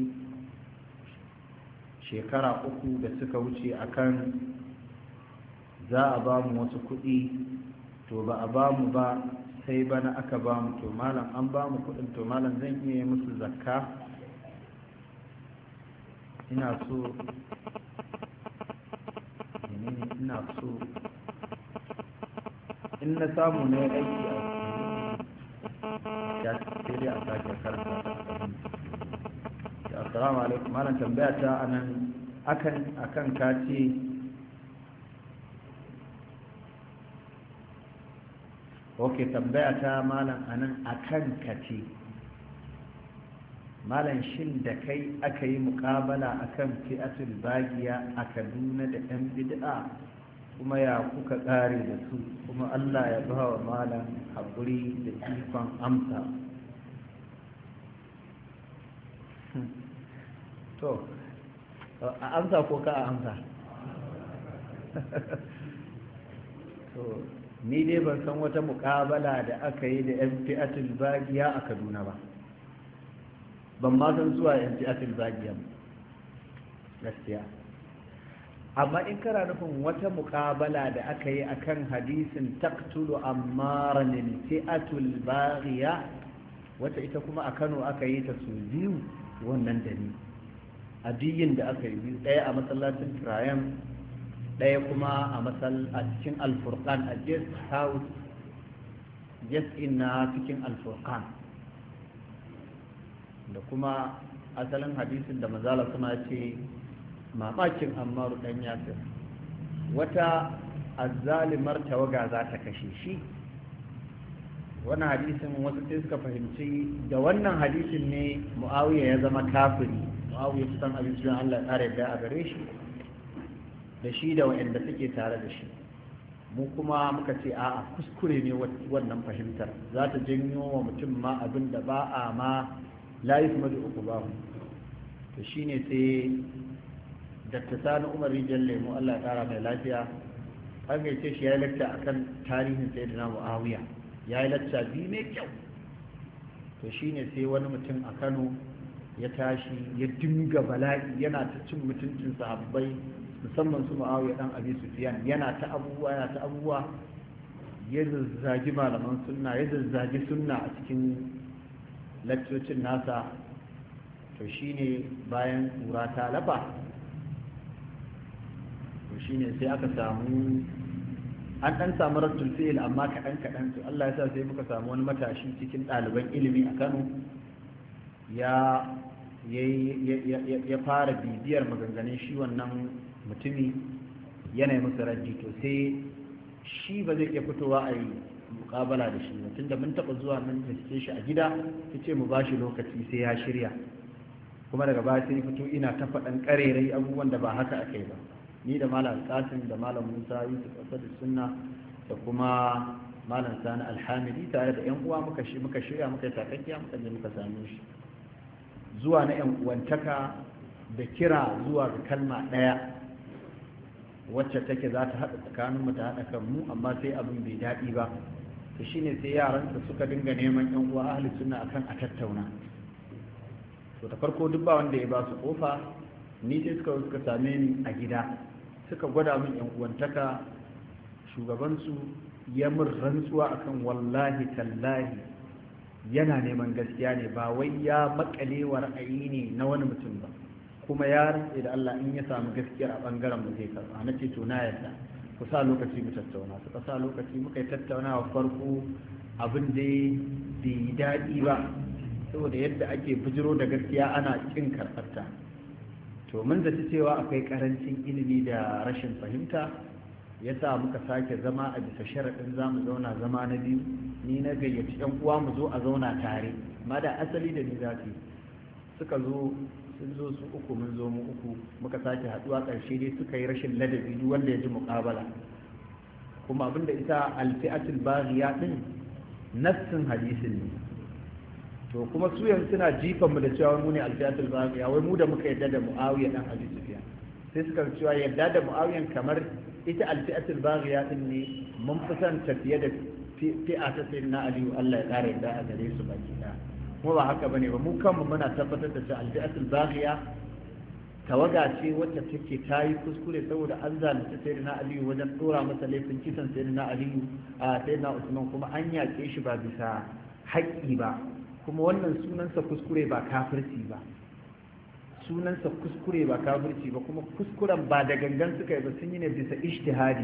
shekara 3 da suka wuce akan za a ba mu wasu kuɗi, to ba a ba mu ba, sai bana aka ba mu, to malam an ba mu kuɗin, to malam zan iya yi musu zakka? ina so in na samu na aiki a ya sai dai a sake karanta ta. Assalamu alaikum malam, tambaya ta anan akan kace tambaya ta malam anan akan kace malam, shin da kai aka yi muƙabala akan fi'atul bagiya a Kaduna da ɗan bid'a, kuma ya kuka ƙare da su, kuma Allah ya ba wa malam haƙuri da ikon amsa. to a amsa ko ka a amsa to ni dai ban san wata muƙabala da aka yi da yan fi'atul bagiya a Kaduna ba, ban ma san zuwa yan fi'atul bagiya gaskiya. amma in kana nufin wata muƙabala da aka yi akan hadisin taqtulu ammaran fi'atul baghiya, wata ita kuma a Kano aka yi ta su biyu, wannan da ni a diyin da aka yi biyu, ɗaya a masallacin Triumph, ɗaya kuma a cikin Al-Furqan a guest house, guest in na cikin Al-Furqan. da kuma asalin hadisin da mazala suna ce mamakin Ammaru dan Yasir, wata azzalimar tawaga za ta kashe shi. wannan hadisin wasu sai suka fahimci da wannan hadisin ne Muawiya ya zama kafiri. Muawiya san abin sunan Allah ya tsare da a gare shi da shi da waɗanda suke tare da shi. mu kuma muka ce a'a kuskure ne wannan fahimtar, za ta janyo wa mutum ma abin da ba a ma layi kuma da uku babu. to shine sai Dr. Sani Umar Rijal Lemu, Allah ya kara mai lafiya, an gaice shi ya yi lakta akan tarihin Sayyidina Muawiya, ya yi lakta biyu mai kyau. to shine sai wani mutum a Kano ya tashi ya dinga bala'i, yana ta cin mutuncin sahabbai, musamman su Muawiya dan Abi Sufyan, yana ta abubuwa ya zazzagi malaman sunna, ya zazzagi sunna a cikin lakcocin nasa. to shine bayan kura ta lafa, to shine sai aka samu an dan samu rattul fi'il amma kaɗan to Allah ya sa sai muka samu wani matashi cikin ɗaliban ilimi a Kano ya fara bibiyar maganganun shi wannan mutumi, yanayi musu raddi. to sai shi ba zai iya fitowa a yi mukabala da shi ba, tunda mun taɓa zuwa mun gaske shi a gida, ta ce mu ba shi lokaci sai ya shirya, kuma daga baya sai fito ina ta faɗan ƙarerai abubuwan da ba haka aka yi ba. ni da malam Qasim da malam Musa Yusuf Asad Sunna da kuma malam Sani Alhamidi tare da yan uwa muka shirya muka yi takakkiya muka je muka same shi, zuwa na yan uwantaka da kira zuwa ga kalma ɗaya wacce take za ta haɗa tsakaninmu ta haɗa kanmu, amma sai abin bai daɗi ba. to shine sai yaransa suka dinga neman yan uwa ahli sunna akan a tattauna. to da farko duk ba wanda ya ba su kofa, ni sai suka same ni a gida, suka gwada min yan uwantaka. shugabansu ya mun rantsuwa akan wallahi tallahi yana neman gaskiya ne, ba wai ya makale wa ra'ayi ne na wani mutum ba, kuma ya rantse da Allah in ya samu gaskiyar a bangaren mu zai karba. na ce to na yarda, ku sa lokaci mu tattauna. suka sa lokaci muka yi tattaunawa. farko abin da bai daɗi ba, saboda yadda ake bijiro da gaskiya ana kin karɓarta. to mun zaci cewa akwai karancin ilimi da rashin fahimta, ya sa muka sake zama a bisa sharaɗin za mu zauna zama na biyu. ni na gayyaci yan uwa mu zo a zauna tare, amma da asali da ni za su suka zo, sun zo su uku, mun zo mu uku, muka sake haɗuwa. ƙarshe dai suka yi rashin ladabi duk wanda ya ji muƙabala. kuma abinda ita alfi'atul baghiya din nassin hadisin ne. to kuma su yanzu suna jifan mu da cewa mu ne alfiyatul baghiya, wai mu da muka yadda da Muawiya dan Abi Sufyan. sai suka cewa yadda da Muawiyan kamar ita alfiyatul baghiya din ne mun fi son tafiye da fi'a ta sayyidina Ali, Allah ya kare yadda a gare su baki da. kuma ba haka bane ba, mu kanmu muna tabbatar da cewa alfiyatul baghiya tawaga ce wacce take ta yi kuskure saboda an zalunci sayyidina Ali wajen dora masa laifin kisan sayyidina Ali a sayyidina Usman, kuma an yaƙe shi ba bisa haƙƙi ba. kuma wannan sunansa kuskure ba kafirci ba, sunansa kuskure ba kafirci ba, kuma kuskuren ba da gangan suka yi ba, sun yi ne bisa ijtihadi.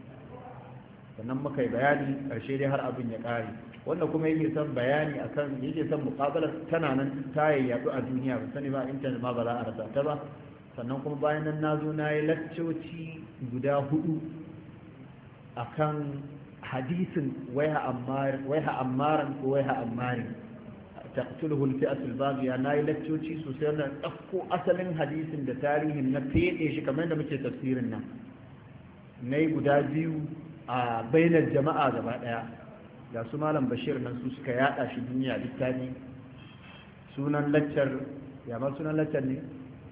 sannan muka yi bayani ƙarshe dai har abin ya ƙare. wanda kuma yake son bayani akan yake son muƙabalar tana nan ta yaɗu a duniya, ba sani ba intanet ma ba za a rasa ta ba. sannan kuma bayan nan na zo na yi laccoci guda 4 akan hadisin waiha ammaran ko waiha ammarin taqtuluhu al-fi'atu al-baghiya. na yi laccoci sosai na ɗauko asalin hadisin da tarihin na fede shi kamar da muke tafsirin nan, na yi guda 2 a bainar jama'a gaba ɗaya. ga su malam Bashir nan su suka yada shi duniya littafi. sunan laccar ya ma sunan laccar ne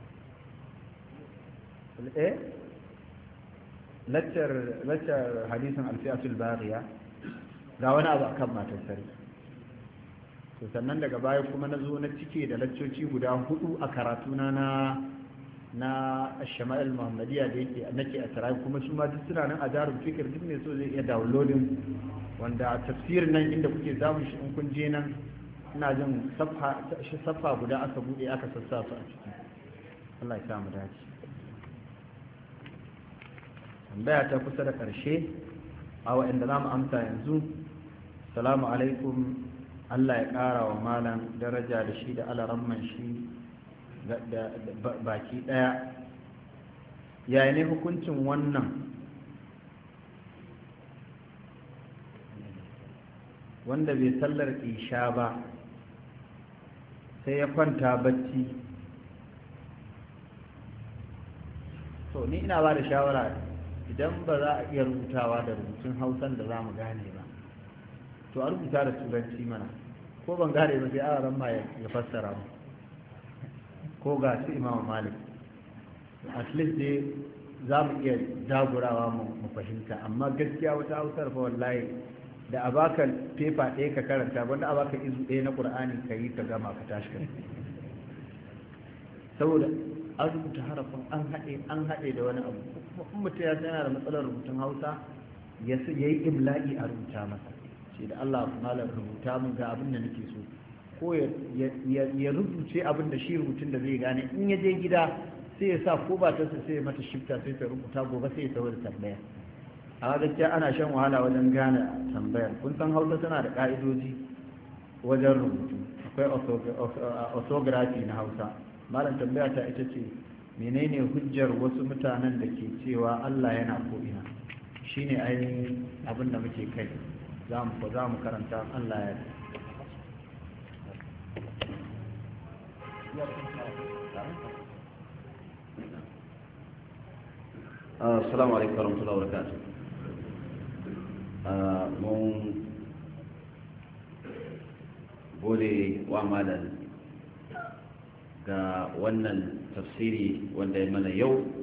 laccar hadisin alfiyatul baghiya ga wani abu akan matar sarki to sannan daga baya kuma na zo na cike da laccoci guda 4 a karatuna na shama'il muhammadiyya da yake nake a tarayi kuma su ma duk suna nan a darul fikir duk ne so zai iya downloading wanda tafsirin nan inda kuke samun shi in kun je nan ina jin safha guda aka bude aka sassa su a ciki Allah ya sa mu dace tambaya ta kusa da karshe a wa'anda za mu amsa yanzu salamu alaikum Allah ya ƙara wa malam daraja da shi da alaramman shi da baki ɗaya yaya ne hukuncin wannan wanda bai sallar isha ba sai ya kwanta bacci to ni ina ba da shawara idan ba za a iya rubutawa da rubutun hausan da za mu gane ba to a rubuta da turanci mana ko ban gane ba sai a ma ya fassara mu ko ga su imamu malik at least dai za mu iya dagurawa mu fahimta amma gaskiya wata hausar fa wallahi da a baka fefa ɗaya ka karanta wanda a baka izu ɗaya na ƙur'ani ka yi ka gama ka tashi ka saboda an rubuta harafin an haɗe da wani abu in mutum ya yana da matsalar rubutun hausa ya yi imla'i a rubuta masa ce da Allah malam rubuta min ga abin da nake so ko ya rubuce abin da shi rubutun da zai gane in ya je gida sai ya sa ko ba ta sai ya mata shifta sai ta rubuta gobe sai ya tawo da tambaya a gaskiya ana shan wahala wajen gane tambayar kun san hausa tana da ka'idoji wajen rubutu akwai orthography na hausa malam tambaya ta ita ce menene hujjar wasu mutanen da ke cewa Allah yana ko'ina shine ainihin abin da muke kai za mu karanta Allah ya assalamu alaikum warahmatullahi wabarakatuh mun gode wa malam ga wannan tafsiri wanda ya mana yau